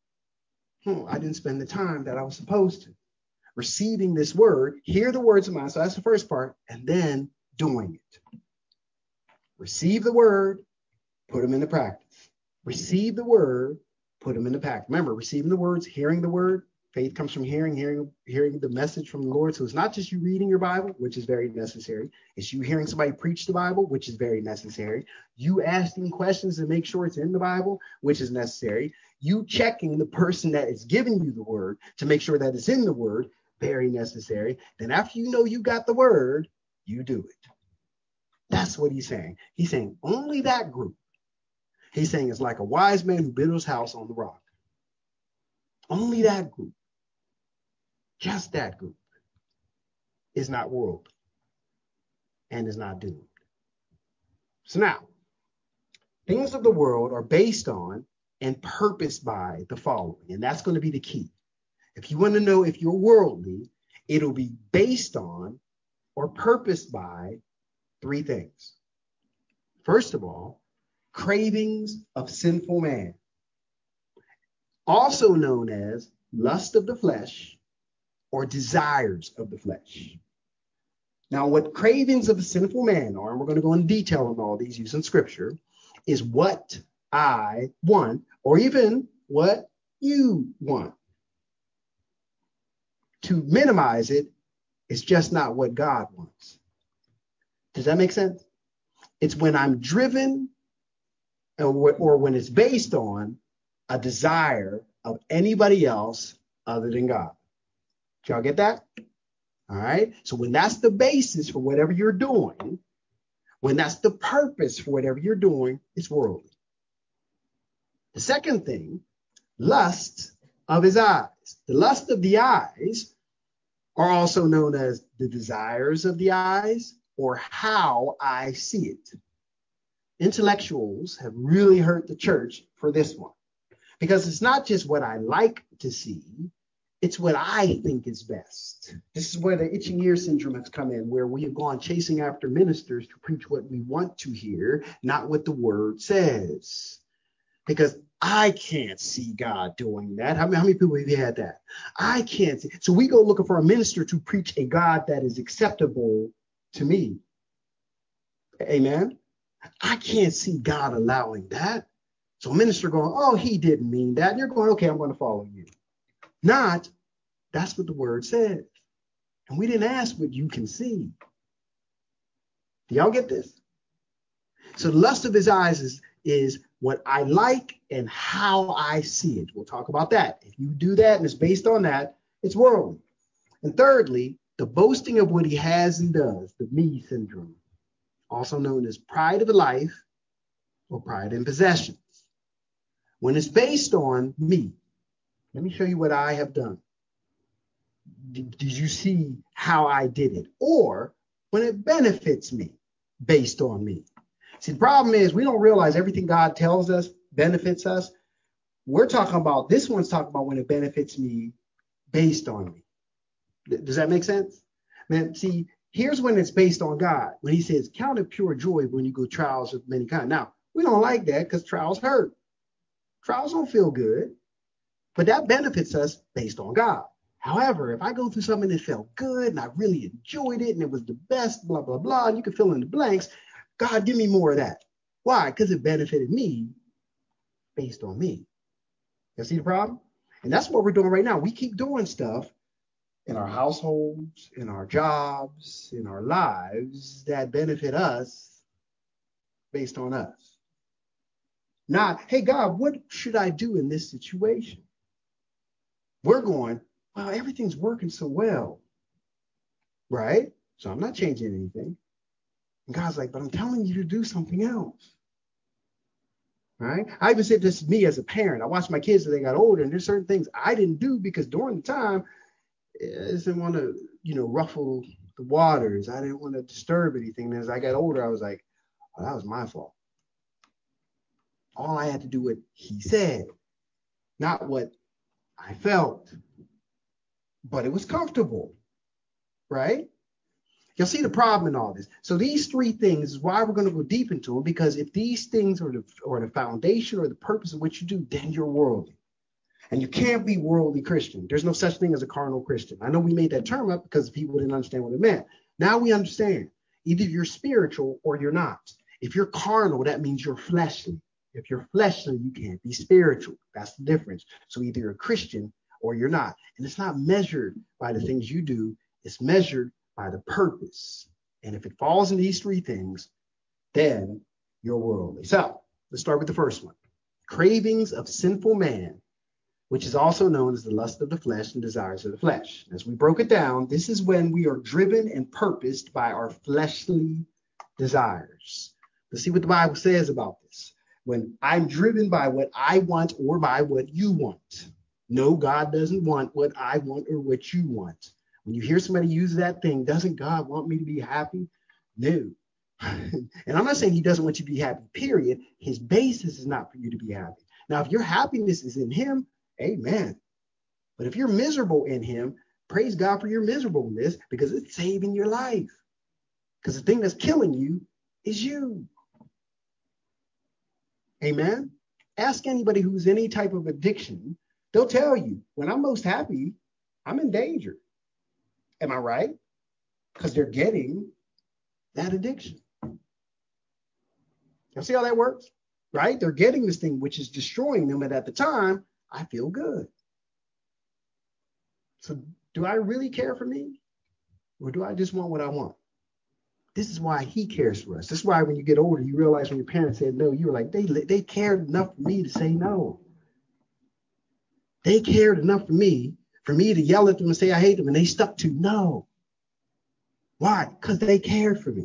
I didn't spend the time that I was supposed to. Receiving this word, hear the words of mine. So that's the first part. And then doing it. Receive the word, put them into practice. Receive the word, put them into practice. Remember, receiving the words, hearing the word, Faith comes from hearing the message from the Lord. So it's not just you reading your Bible, which is very necessary. It's you hearing somebody preach the Bible, which is very necessary. You asking questions to make sure it's in the Bible, which is necessary. You checking the person that is giving you the word to make sure that it's in the word, very necessary. Then after you know you got the word, you do it. That's what he's saying. He's saying only that group. He's saying it's like a wise man who built his house on the rock. Only that group. Just that group is not worldly and is not doomed. So now, things of the world are based on and purposed by the following, and that's going to be the key. If you want to know if you're worldly, it'll be based on or purposed by three things. First of all, cravings of sinful man, also known as lust of the flesh, or desires of the flesh. Now, what cravings of a sinful man are, and we're going to go in detail on all these using scripture, is what I want, or even what you want. To minimize it, it's just not what God wants. Does that make sense? It's when I'm driven or when it's based on a desire of anybody else other than God. Did y'all get that? All right. So when that's the basis for whatever you're doing, when that's the purpose for whatever you're doing, it's worldly. The second thing, lust of his eyes. The lust of the eyes are also known as the desires of the eyes or how I see it. Intellectuals have really hurt the church for this one because it's not just what I like to see. It's what I think is best. This is where the itching ear syndrome has come in, where we have gone chasing after ministers to preach what we want to hear, not what the word says. Because I can't see God doing that. How many people have you had that? I can't see. So we go looking for a minister to preach a God that is acceptable to me. Amen. I can't see God allowing that. So a minister going, oh, he didn't mean that. And you're going, okay, I'm going to follow you. Not, that's what the word says. And we didn't ask what you can see. Do y'all get this? So the lust of his eyes is what I like and how I see it. We'll talk about that. If you do that and it's based on that, it's worldly. And thirdly, the boasting of what he has and does, the me syndrome, also known as pride of life or pride in possessions. When it's based on me, let me show you what I have done. Did you see how I did it? Or when it benefits me based on me. See, the problem is we don't realize everything God tells us benefits us. We're talking about, this one's talking about when it benefits me based on me. Does that make sense? Man, see, here's when it's based on God. When he says, count it pure joy when you go trials of many kinds. Now, we don't like that because trials hurt. Trials don't feel good. But that benefits us based on God. However, if I go through something that felt good and I really enjoyed it and it was the best, blah, blah, blah, and you can fill in the blanks, God, give me more of that. Why? Because it benefited me based on me. You see the problem? And that's what we're doing right now. We keep doing stuff in our households, in our jobs, in our lives that benefit us based on us. Not, hey, God, what should I do in this situation? We're going, wow, everything's working so well, right? So I'm not changing anything. And God's like, but I'm telling you to do something else, right? I even said this to me as a parent. I watched my kids as they got older, and there's certain things I didn't do because during the time, I didn't want to, ruffle the waters. I didn't want to disturb anything. And as I got older, I was like, oh, that was my fault. All I had to do what he said, not what I felt, but it was comfortable, right? You'll see the problem in all this. So these three things is why we're going to go deep into them, because if these things are the foundation or the purpose of what you do, then you're worldly. And you can't be worldly Christian. There's no such thing as a carnal Christian. I know we made that term up because people didn't understand what it meant. Now we understand. Either you're spiritual or you're not. If you're carnal, that means you're fleshly. If you're fleshly, you can't be spiritual. That's the difference. So either you're a Christian or you're not. And it's not measured by the things you do. It's measured by the purpose. And if it falls in these three things, then you're worldly. So let's start with the first one. Cravings of sinful man, which is also known as the lust of the flesh and desires of the flesh. As we broke it down, this is when we are driven and purposed by our fleshly desires. Let's see what the Bible says about this. When I'm driven by what I want or by what you want. No, God doesn't want what I want or what you want. When you hear somebody use that thing, doesn't God want me to be happy? No. And I'm not saying he doesn't want you to be happy, period. His basis is not for you to be happy. Now, if your happiness is in him, amen. But if you're miserable in him, praise God for your miserableness because it's saving your life. Because the thing that's killing you is you. Amen. Ask anybody who's any type of addiction. They'll tell you when I'm most happy, I'm in danger. Am I right? Because they're getting that addiction. You see how that works? Right? They're getting this thing which is destroying them. And at the time, I feel good. So do I really care for me? Or do I just want what I want? This is why he cares for us. This is why when you get older, you realize when your parents said no, you were like, they cared enough for me to say no. They cared enough for me to yell at them and say I hate them, and they stuck to no. Why? Because they cared for me.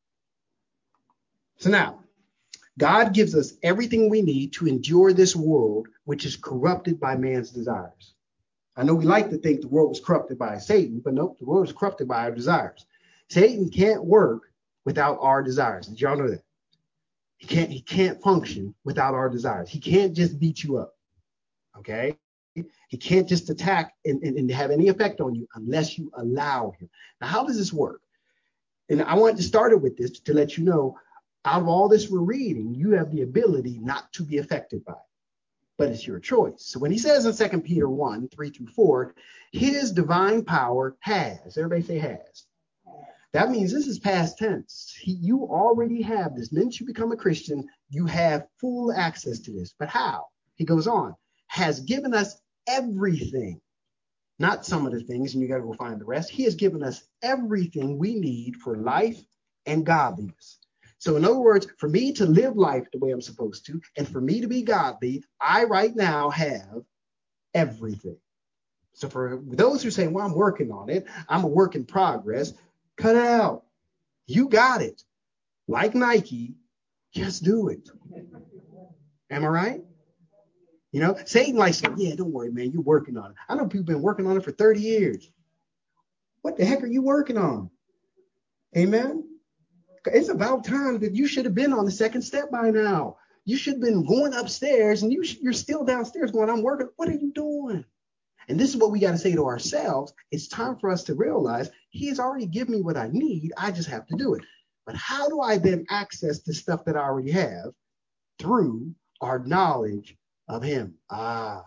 So now, God gives us everything we need to endure this world, which is corrupted by man's desires. I know we like to think the world was corrupted by Satan, but nope, the world is corrupted by our desires. Satan can't work without our desires. Did y'all know that? He can't function without our desires. He can't just beat you up. Okay? He can't just attack and have any effect on you unless you allow him. Now, how does this work? And I wanted to start it with this to let you know, out of all this we're reading, you have the ability not to be affected by it. But it's your choice. So when he says in 2 Peter 1, 3-4, his divine power has, everybody say has. That means this is past tense. You already have this. The minute you become a Christian, you have full access to this. But how? He goes on, has given us everything, not some of the things, and you got to go find the rest. He has given us everything we need for life and godliness. So in other words, for me to live life the way I'm supposed to, and for me to be godly, I right now have everything. So for those who say, well, I'm working on it, I'm a work in progress, cut it out. You got it. Like Nike, just do it. Am I right? You know, Satan likes to, yeah, don't worry, man, you're working on it. I know people have been working on it for 30 years. What the heck are you working on? Amen? It's about time that you should have been on the second step by now. You should have been going upstairs and you're still downstairs going, I'm working. What are you doing? And this is what we got to say to ourselves. It's time for us to realize he has already given me what I need. I just have to do it. But how do I then access the stuff that I already have? Through our knowledge of him. That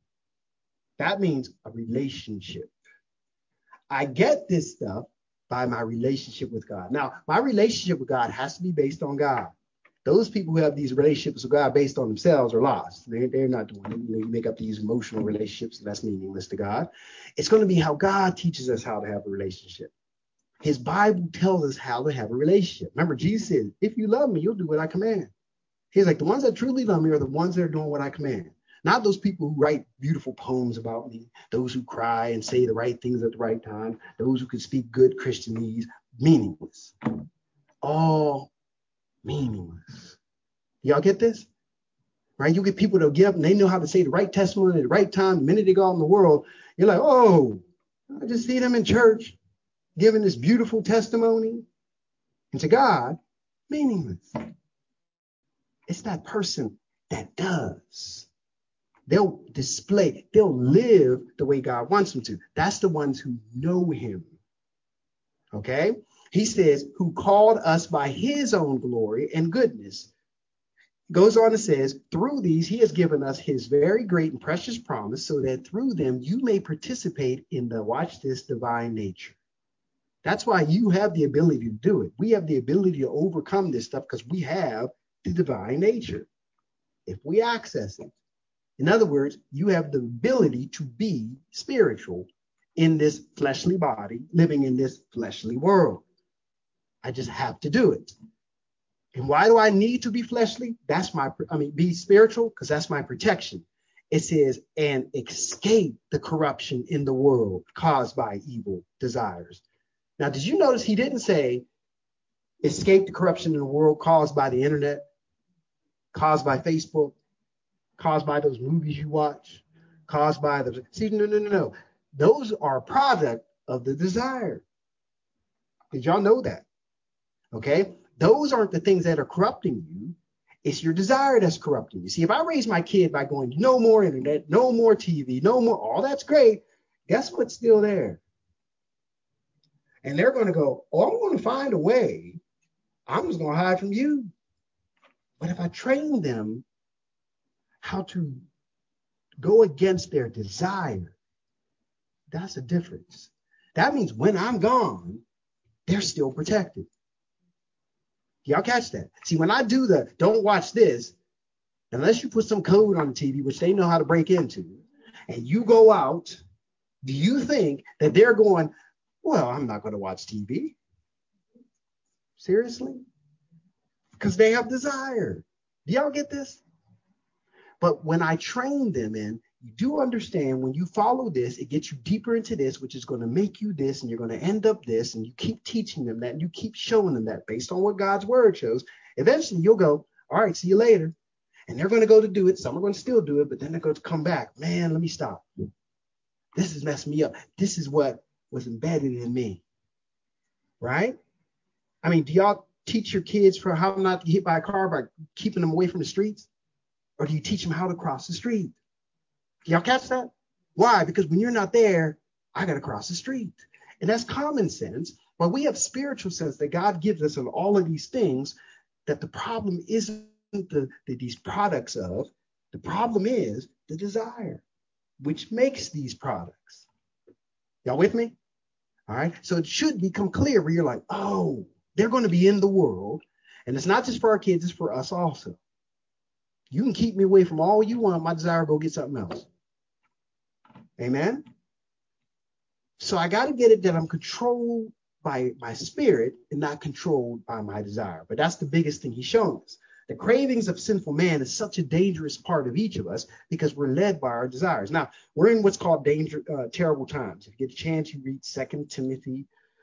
means a relationship. I get this stuff by my relationship with God. Now, my relationship with God has to be based on God. Those people who have these relationships with God based on themselves are lost. They're not doing it. You make up these emotional relationships, and that's meaningless to God. It's going to be how God teaches us how to have a relationship. His Bible tells us how to have a relationship. Remember, Jesus said, if you love me, you'll do what I command. He's like, the ones that truly love me are the ones that are doing what I command. Not those people who write beautiful poems about me, those who cry and say the right things at the right time, those who can speak good Christianese. Meaningless. All meaningless. Y'all get this? Right? You get people that get up and they know how to say the right testimony at the right time. The minute they go out in the world, you're like, oh, I just see them in church giving this beautiful testimony. And to God, meaningless. It's that person that does. They'll display, they'll live the way God wants them to. That's the ones who know him. Okay? He says, who called us by his own glory and goodness. Goes on and says, through these, he has given us his very great and precious promise so that through them you may participate in the, watch this, divine nature. That's why you have the ability to do it. We have the ability to overcome this stuff because we have the divine nature. If we access it, In other words, you have the ability to be spiritual in this fleshly body, living in this fleshly world. I just have to do it. And why do I need to be fleshly? Be spiritual, because that's my protection. It says, and escape the corruption in the world caused by evil desires. Now, did you notice he didn't say escape the corruption in the world caused by the internet, caused by Facebook, caused by those movies you watch, caused by the... See, no. Those are a product of the desire. Did y'all know that? Okay? Those aren't the things that are corrupting you. It's your desire that's corrupting you. See, if I raise my kid by going, no more internet, no more TV, no more, all that's great. Guess what's still there? And they're going to go, oh, I'm going to find a way. I'm just going to hide from you. But if I train them how to go against their desire, that's a difference. That means when I'm gone, they're still protected. Y'all catch that? See, when I do the don't watch this, unless you put some code on the TV, which they know how to break into, and you go out, do you think that they're going, well, I'm not going to watch TV? Seriously? Because they have desire. Do y'all get this? But when I train them in, you do understand when you follow this, it gets you deeper into this, which is going to make you this, and you're going to end up this, and you keep teaching them that, and you keep showing them that based on what God's word shows. Eventually, you'll go, all right, see you later. And they're going to go to do it. Some are going to still do it, but then they're going to come back. Man, let me stop. This is messing me up. This is what was embedded in me, right? I mean, do y'all teach your kids for how not to get hit by a car by keeping them away from the streets? Or do you teach them how to cross the street? Y'all catch that? Why? Because when you're not there, I got to cross the street. And that's common sense. But we have spiritual sense that God gives us of all of these things, that the problem isn't these products of. The problem is the desire, which makes these products. Y'all with me? All right. So it should become clear where you're like, oh, they're going to be in the world. And it's not just for our kids, it's for us also. You can keep me away from all you want. My desire, go get something else. Amen. So I got to get it that I'm controlled by my spirit and not controlled by my desire. But that's the biggest thing he's shown us. The cravings of sinful man is such a dangerous part of each of us because we're led by our desires. Now, we're in what's called terrible times. If you get a chance, you read 2 Timothy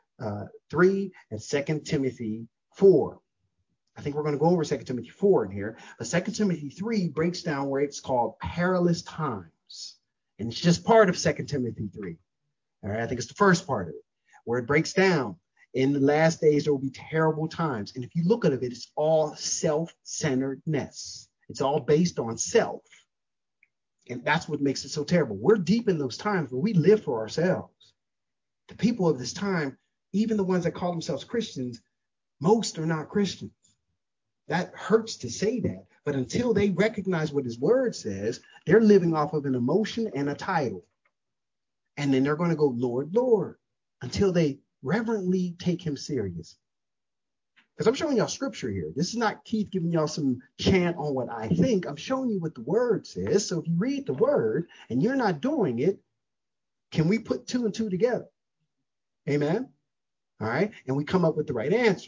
3 and 2 Timothy 4. I think we're going to go over 2 Timothy 4 in here. But 2 Timothy 3 breaks down where it's called perilous times. And it's just part of 2 Timothy 3. All right, I think it's the first part of it, where it breaks down. In the last days, there will be terrible times. And if you look at it, it's all self-centeredness. It's all based on self. And that's what makes it so terrible. We're deep in those times where we live for ourselves. The people of this time, even the ones that call themselves Christians, most are not Christians. That hurts to say that. But until they recognize what his word says, they're living off of an emotion and a title. And then they're going to go, Lord, Lord, until they reverently take him serious. Because I'm showing y'all scripture here. This is not Keith giving y'all some chant on what I think. I'm showing you what the word says. So if you read the word and you're not doing it, can we put 2 and 2 together? Amen. All right. And we come up with the right answer.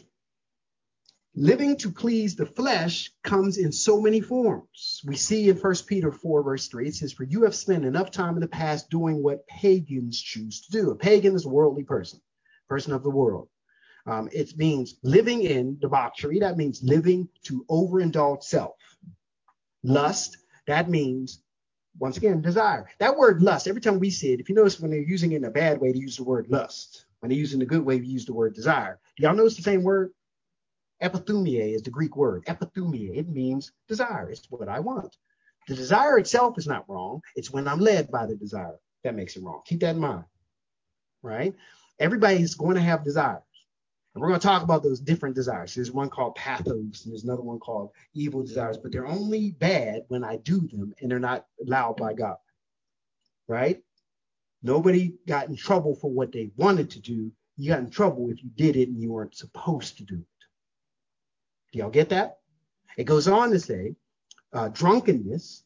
Living to please the flesh comes in so many forms. We see in 1 Peter 4, verse 3, it says, for you have spent enough time in the past doing what pagans choose to do. A pagan is a worldly person of the world. It means living in debauchery. That means living to overindulge self. Lust, that means, once again, desire. That word lust, every time we see it, if you notice when they're using it in a bad way, they use the word lust. When they're using the good way, we use the word desire. Do y'all notice the same word? Epithumia is the Greek word. Epithumia, it means desire. It's what I want. The desire itself is not wrong. It's when I'm led by the desire that makes it wrong. Keep that in mind, right? Everybody's going to have desires. And we're going to talk about those different desires. There's one called pathos, and there's another one called evil desires, but they're only bad when I do them and they're not allowed by God, right? Nobody got in trouble for what they wanted to do. You got in trouble if you did it and you weren't supposed to do it. Do y'all get that? It goes on to say drunkenness.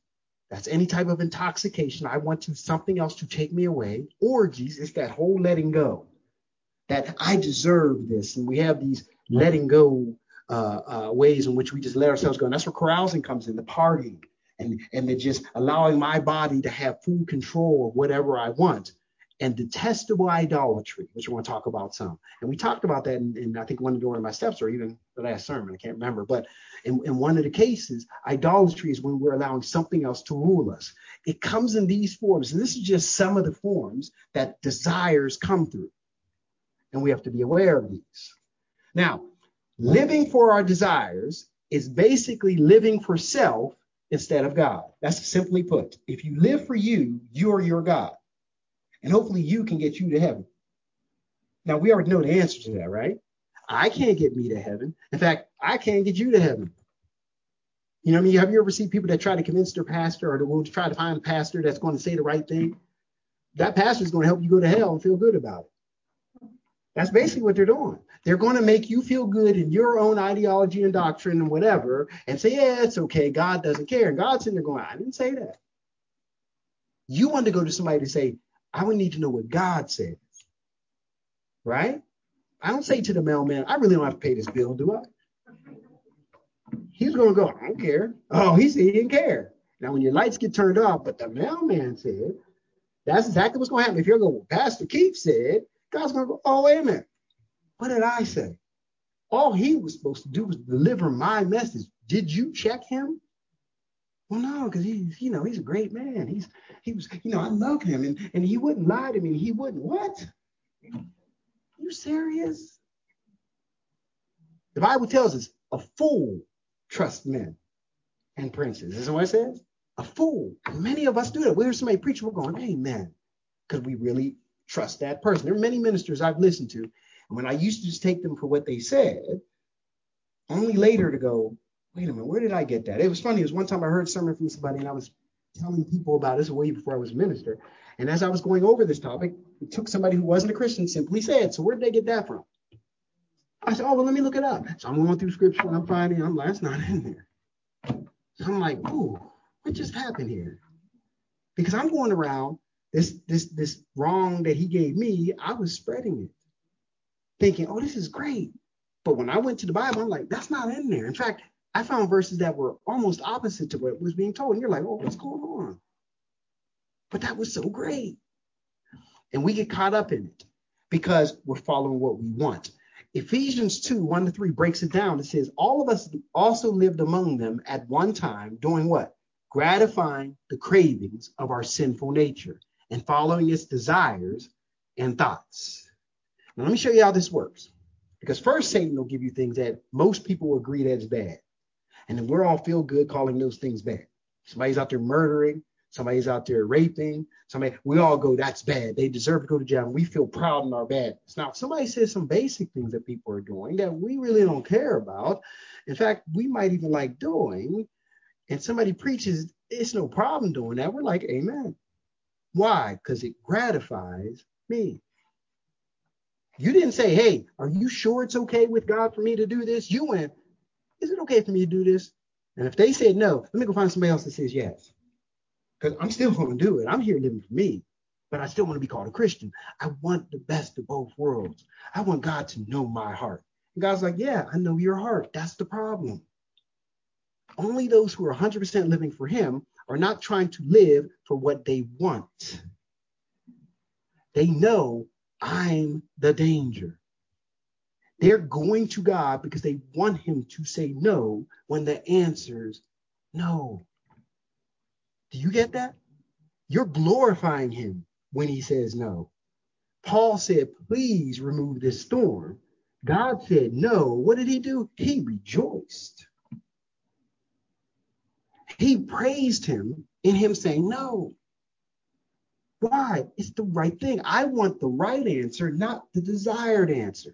That's any type of intoxication. I want something else to take me away. Orgies is that whole letting go, that I deserve this. And we have these letting go ways in which we just let ourselves go. And that's where carousing comes in, the partying, and the just allowing my body to have full control of whatever I want. And detestable idolatry, which we're going to talk about some. And we talked about that in I think one of my steps, or even the last sermon, I can't remember. But in one of the cases, idolatry is when we're allowing something else to rule us. It comes in these forms. And this is just some of the forms that desires come through. And we have to be aware of these. Now, living for our desires is basically living for self instead of God. That's simply put. If you live for you, you're your God. And hopefully you can get you to heaven. Now, we already know the answer to that, right? I can't get me to heaven. In fact, I can't get you to heaven. You know what I mean? Have you ever seen people that try to convince their pastor, or they will try to find a pastor that's going to say the right thing? That pastor is going to help you go to hell and feel good about it. That's basically what they're doing. They're going to make you feel good in your own ideology and doctrine and whatever, and say, yeah, it's okay. God doesn't care. And God's in there going, I didn't say that. You want to go to somebody to say, I would need to know what God says, right? I don't say to the mailman, I really don't have to pay this bill, do I? He's going to go, I don't care. Oh, he said he didn't care. Now, when your lights get turned off, but the mailman said, that's exactly what's going to happen. If you're going, well, Pastor Keith said, God's going to go, oh, wait a minute. What did I say? All he was supposed to do was deliver my message. Did you check him? Well, no, because he's a great man. He was, I love him, and he wouldn't lie to me. He wouldn't. What? You serious? The Bible tells us a fool trusts men and princes. Is that what it says? A fool. And many of us do that. We hear somebody preach, we're going, amen, because we really trust that person. There are many ministers I've listened to, and when I used to just take them for what they said, only later to go, wait a minute, where did I get that? It was funny. It was one time I heard a sermon from somebody, and I was telling people about this way before I was a minister. And as I was going over this topic, it took somebody who wasn't a Christian simply said, so where did they get that from? I said, oh, well, let me look it up. So I'm going through scripture, and I'm finding, I'm like, that's not in there. So I'm like, ooh, what just happened here? Because I'm going around this wrong that he gave me, I was spreading it, thinking, oh, this is great. But when I went to the Bible, I'm like, that's not in there. In fact, I found verses that were almost opposite to what was being told. And you're like, oh, what's going on? But that was so great. And we get caught up in it because we're following what we want. Ephesians 2, 1-3 breaks it down. It says, all of us also lived among them at one time, doing what? Gratifying the cravings of our sinful nature and following its desires and thoughts. Now, let me show you how this works. Because first, Satan will give you things that most people will agree that is bad. And then we're all feel good calling those things bad. Somebody's out there murdering. Somebody's out there raping. We all go, that's bad. They deserve to go to jail. And we feel proud in our badness. Now, if somebody says some basic things that people are doing that we really don't care about, in fact, we might even like doing, and somebody preaches, it's no problem doing that, we're like, amen. Why? Because it gratifies me. You didn't say, hey, are you sure it's okay with God for me to do this? You went, is it okay for me to do this? And if they said no, let me go find somebody else that says yes. Because I'm still going to do it. I'm here living for me, but I still want to be called a Christian. I want the best of both worlds. I want God to know my heart. And God's like, yeah, I know your heart. That's the problem. Only those who are 100% living for him are not trying to live for what they want. They know I'm the danger. They're going to God because they want him to say no when the answer's no. Do you get that? You're glorifying him when he says no. Paul said, please remove this storm. God said no. What did he do? He rejoiced. He praised him in him saying no. Why? It's the right thing. I want the right answer, not the desired answer.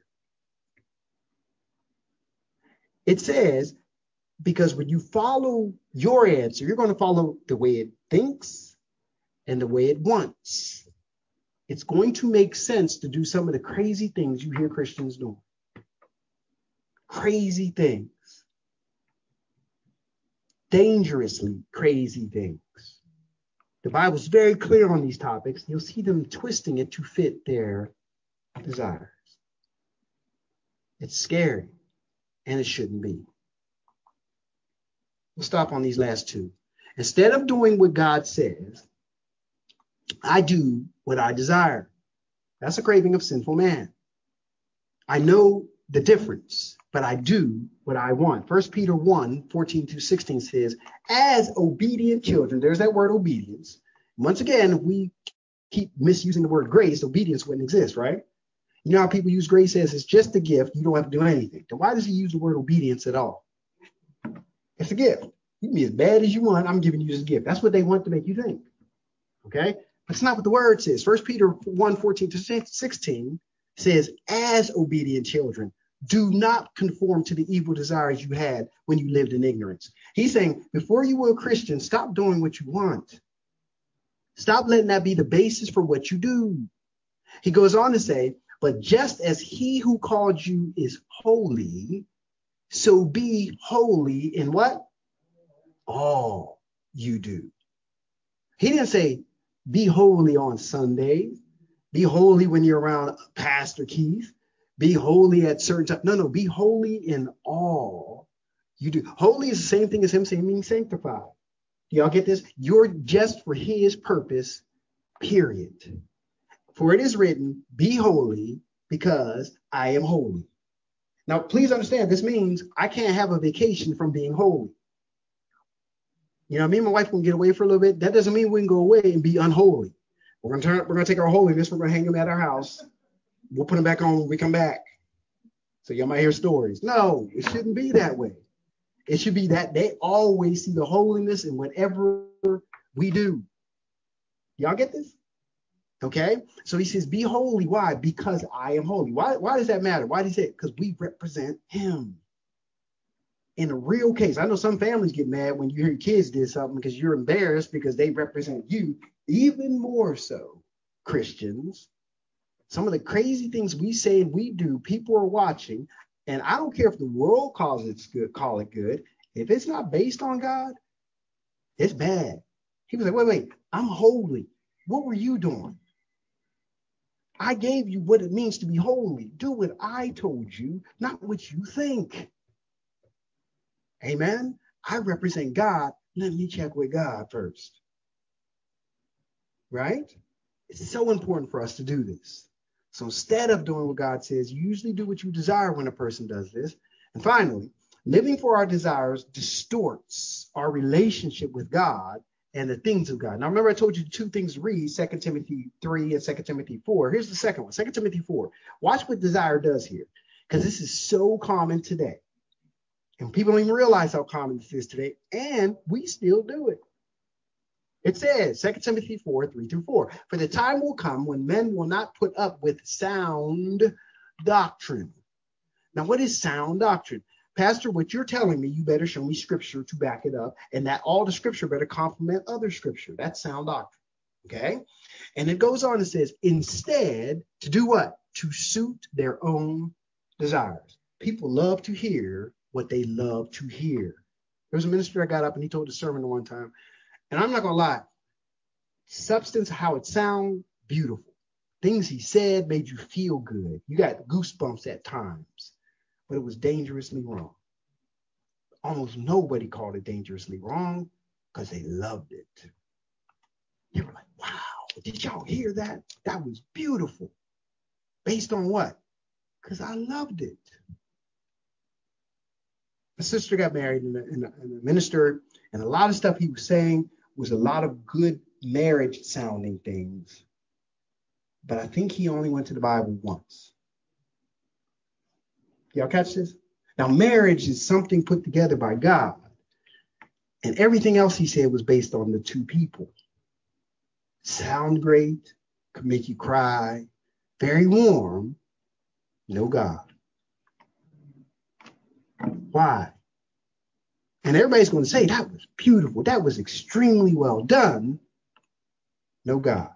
It says, because when you follow your answer, you're going to follow the way it thinks and the way it wants. It's going to make sense to do some of the crazy things you hear Christians doing. Crazy things. Dangerously crazy things. The Bible's very clear on these topics. You'll see them twisting it to fit their desires. It's scary, and it shouldn't be. We'll stop on these last two. Instead of doing what God says, I do what I desire. That's a craving of sinful man. I know the difference, but I do what I want. 1 Peter 1:14-16 says, as obedient children, there's that word obedience. Once again, we keep misusing the word grace. Obedience wouldn't exist, right? You know how people use grace as it's just a gift. You don't have to do anything. Then why does he use the word obedience at all? It's a gift. You can be as bad as you want. I'm giving you this gift. That's what they want to make you think. Okay? But it's not what the word says. 1 Peter 1:14-16 says, as obedient children, do not conform to the evil desires you had when you lived in ignorance. He's saying, before you were a Christian, stop doing what you want. Stop letting that be the basis for what you do. He goes on to say, but just as he who called you is holy, so be holy in what? All you do. He didn't say be holy on Sundays. Be holy when you're around Pastor Keith. Be holy at certain times. No, be holy in all you do. Holy is the same thing as him saying being sanctified. Do y'all get this? You're just for his purpose, period. For it is written, be holy because I am holy. Now, please understand, this means I can't have a vacation from being holy. You know, me and my wife can get away for a little bit. That doesn't mean we can go away and be unholy. We're gonna take our holiness, we're gonna hang them at our house. We'll put them back on when we come back. So y'all might hear stories. No, it shouldn't be that way. It should be that they always see the holiness in whatever we do. Y'all get this? Okay, so he says, be holy. Why? Because I am holy. Why does that matter? Why does he say it? Because we represent him. In a real case, I know some families get mad when you hear your kids did something because you're embarrassed because they represent you. Even more so, Christians, some of the crazy things we say and we do, people are watching. And I don't care if the world calls it good, call it good. If it's not based on God, it's bad. He was like, wait, I'm holy. What were you doing? I gave you what it means to be holy. Do what I told you, not what you think. Amen. I represent God. Let me check with God first. Right? It's so important for us to do this. So instead of doing what God says, you usually do what you desire when a person does this. And finally, living for our desires distorts our relationship with God and the things of God. Now, remember I told you two things to read, 2 Timothy 3 and 2 Timothy 4. Here's the second one, 2 Timothy 4. Watch what desire does here, because this is so common today. And people don't even realize how common this is today, and we still do it. It says, 2 Timothy 4, 3-4, for the time will come when men will not put up with sound doctrine. Now, what is sound doctrine? Pastor, what you're telling me, you better show me scripture to back it up, and that all the scripture better complement other scripture. That's sound doctrine, okay? And it goes on and says, instead, to do what? To suit their own desires. People love to hear what they love to hear. There was a minister that got up and he told a sermon one time, and I'm not going to lie, substance, how it sounds, beautiful. Things he said made you feel good. You got goosebumps at times, but it was dangerously wrong. Almost nobody called it dangerously wrong because they loved it. They were like, wow, did y'all hear that? That was beautiful. Based on what? Because I loved it. My sister got married and a minister, and a lot of stuff he was saying was a lot of good marriage sounding things. But I think he only went to the Bible once. Y'all catch this? Now, marriage is something put together by God. And everything else he said was based on the two people. Sound great, could make you cry, very warm, no God. Why? And everybody's going to say, that was beautiful. That was extremely well done. No God.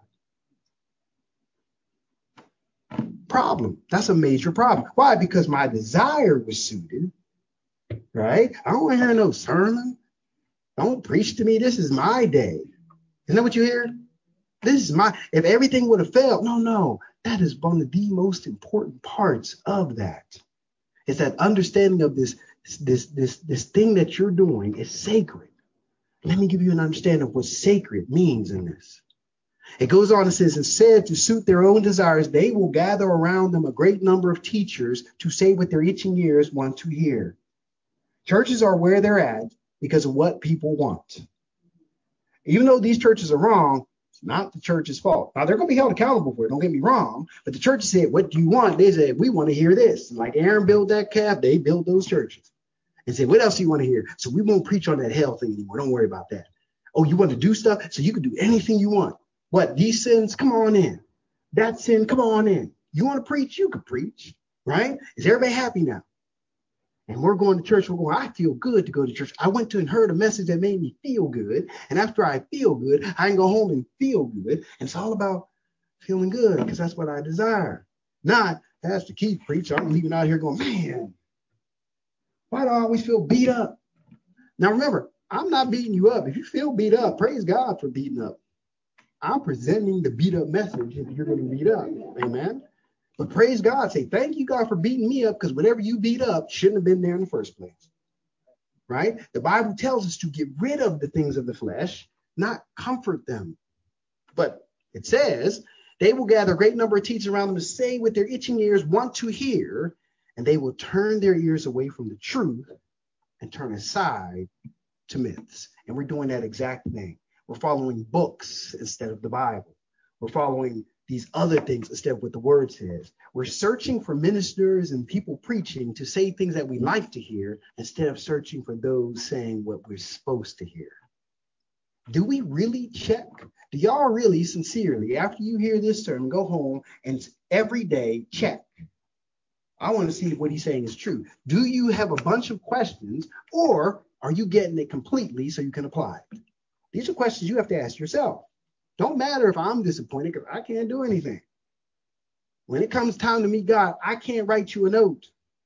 Problem. That's a major problem. Why? Because my desire was suited, right? I don't want to hear no sermon. Don't preach to me. This is my day. Isn't that what you hear? If everything would have failed, no, that is one of the most important parts of that. It's that understanding of this thing that you're doing is sacred. Let me give you an understanding of what sacred means in this. It goes on and says, instead, to suit their own desires, they will gather around them a great number of teachers to say what their itching ears want to hear. Churches are where they're at because of what people want. Even though these churches are wrong, it's not the church's fault. Now, they're going to be held accountable for it. Don't get me wrong. But the church said, what do you want? They said, we want to hear this. And like Aaron built that calf, they built those churches. And said, what else do you want to hear? So we won't preach on that hell thing anymore. Don't worry about that. Oh, you want to do stuff? So you can do anything you want. What? These sins? Come on in. That sin? Come on in. You want to preach? You can preach. Right? Is everybody happy now? And we're going to church. We're going, I feel good to go to church. I went to and heard a message that made me feel good. And after I feel good, I can go home and feel good. And it's all about feeling good because that's what I desire. Not, Pastor Keith preach. I'm leaving out here going, man, why do I always feel beat up? Now, remember, I'm not beating you up. If you feel beat up, praise God for beating up. I'm presenting the beat up message if you're getting beat up. Amen. But praise God, say, thank you, God, for beating me up, because whatever you beat up shouldn't have been there in the first place. Right? The Bible tells us to get rid of the things of the flesh, not comfort them. But it says, they will gather a great number of teachers around them to say what their itching ears want to hear, and they will turn their ears away from the truth and turn aside to myths. And we're doing that exact thing. We're following books instead of the Bible. We're following these other things instead of what the word says. We're searching for ministers and people preaching to say things that we like to hear instead of searching for those saying what we're supposed to hear. Do we really check? Do y'all really sincerely, after you hear this sermon, go home and every day check? I want to see if what he's saying is true. Do you have a bunch of questions, or are you getting it completely so you can apply it? These are questions you have to ask yourself. Don't matter if I'm disappointed because I can't do anything. When it comes time to meet God, I can't write you a note.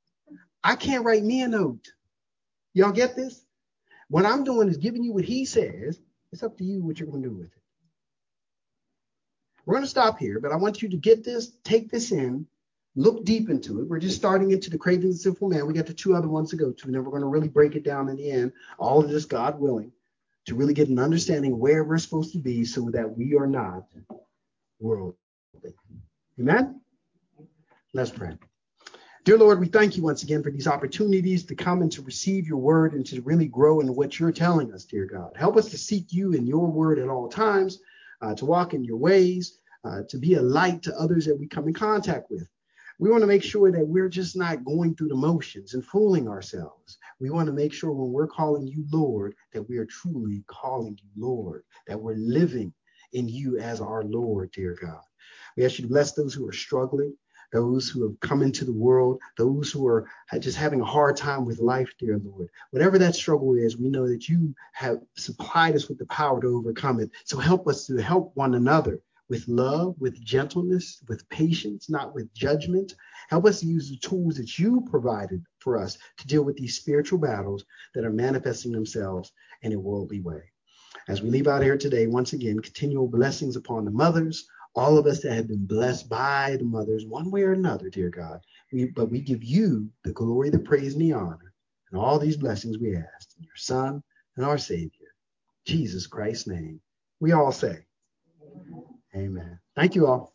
I can't write me a note. Y'all get this? What I'm doing is giving you what he says. It's up to you what you're going to do with it. We're going to stop here, but I want you to get this, take this in, look deep into it. We're just starting into the Craving the Sinful Man. We got the 2 other ones to go to, and then we're going to really break it down in the end. All of this, God willing, to really get an understanding where we're supposed to be so that we are not worldly. Amen? Let's pray. Dear Lord, we thank you once again for these opportunities to come and to receive your word and to really grow in what you're telling us, dear God. Help us to seek you in your word at all times, to walk in your ways, to be a light to others that we come in contact with. We want to make sure that we're just not going through the motions and fooling ourselves. We want to make sure when we're calling you Lord, that we are truly calling you Lord, that we're living in you as our Lord, dear God. We ask you to bless those who are struggling, those who have come into the world, those who are just having a hard time with life, dear Lord. Whatever that struggle is, we know that you have supplied us with the power to overcome it. So help us to help one another with love, with gentleness, with patience, not with judgment. Help us to use the tools that you provided for us to deal with these spiritual battles that are manifesting themselves in a worldly way. As we leave out here today, once again, continual blessings upon the mothers, all of us that have been blessed by the mothers one way or another, dear God. But we give you the glory, the praise, and the honor, and all these blessings we ask in your Son and our Savior, Jesus Christ's name. We all say, amen. Thank you all.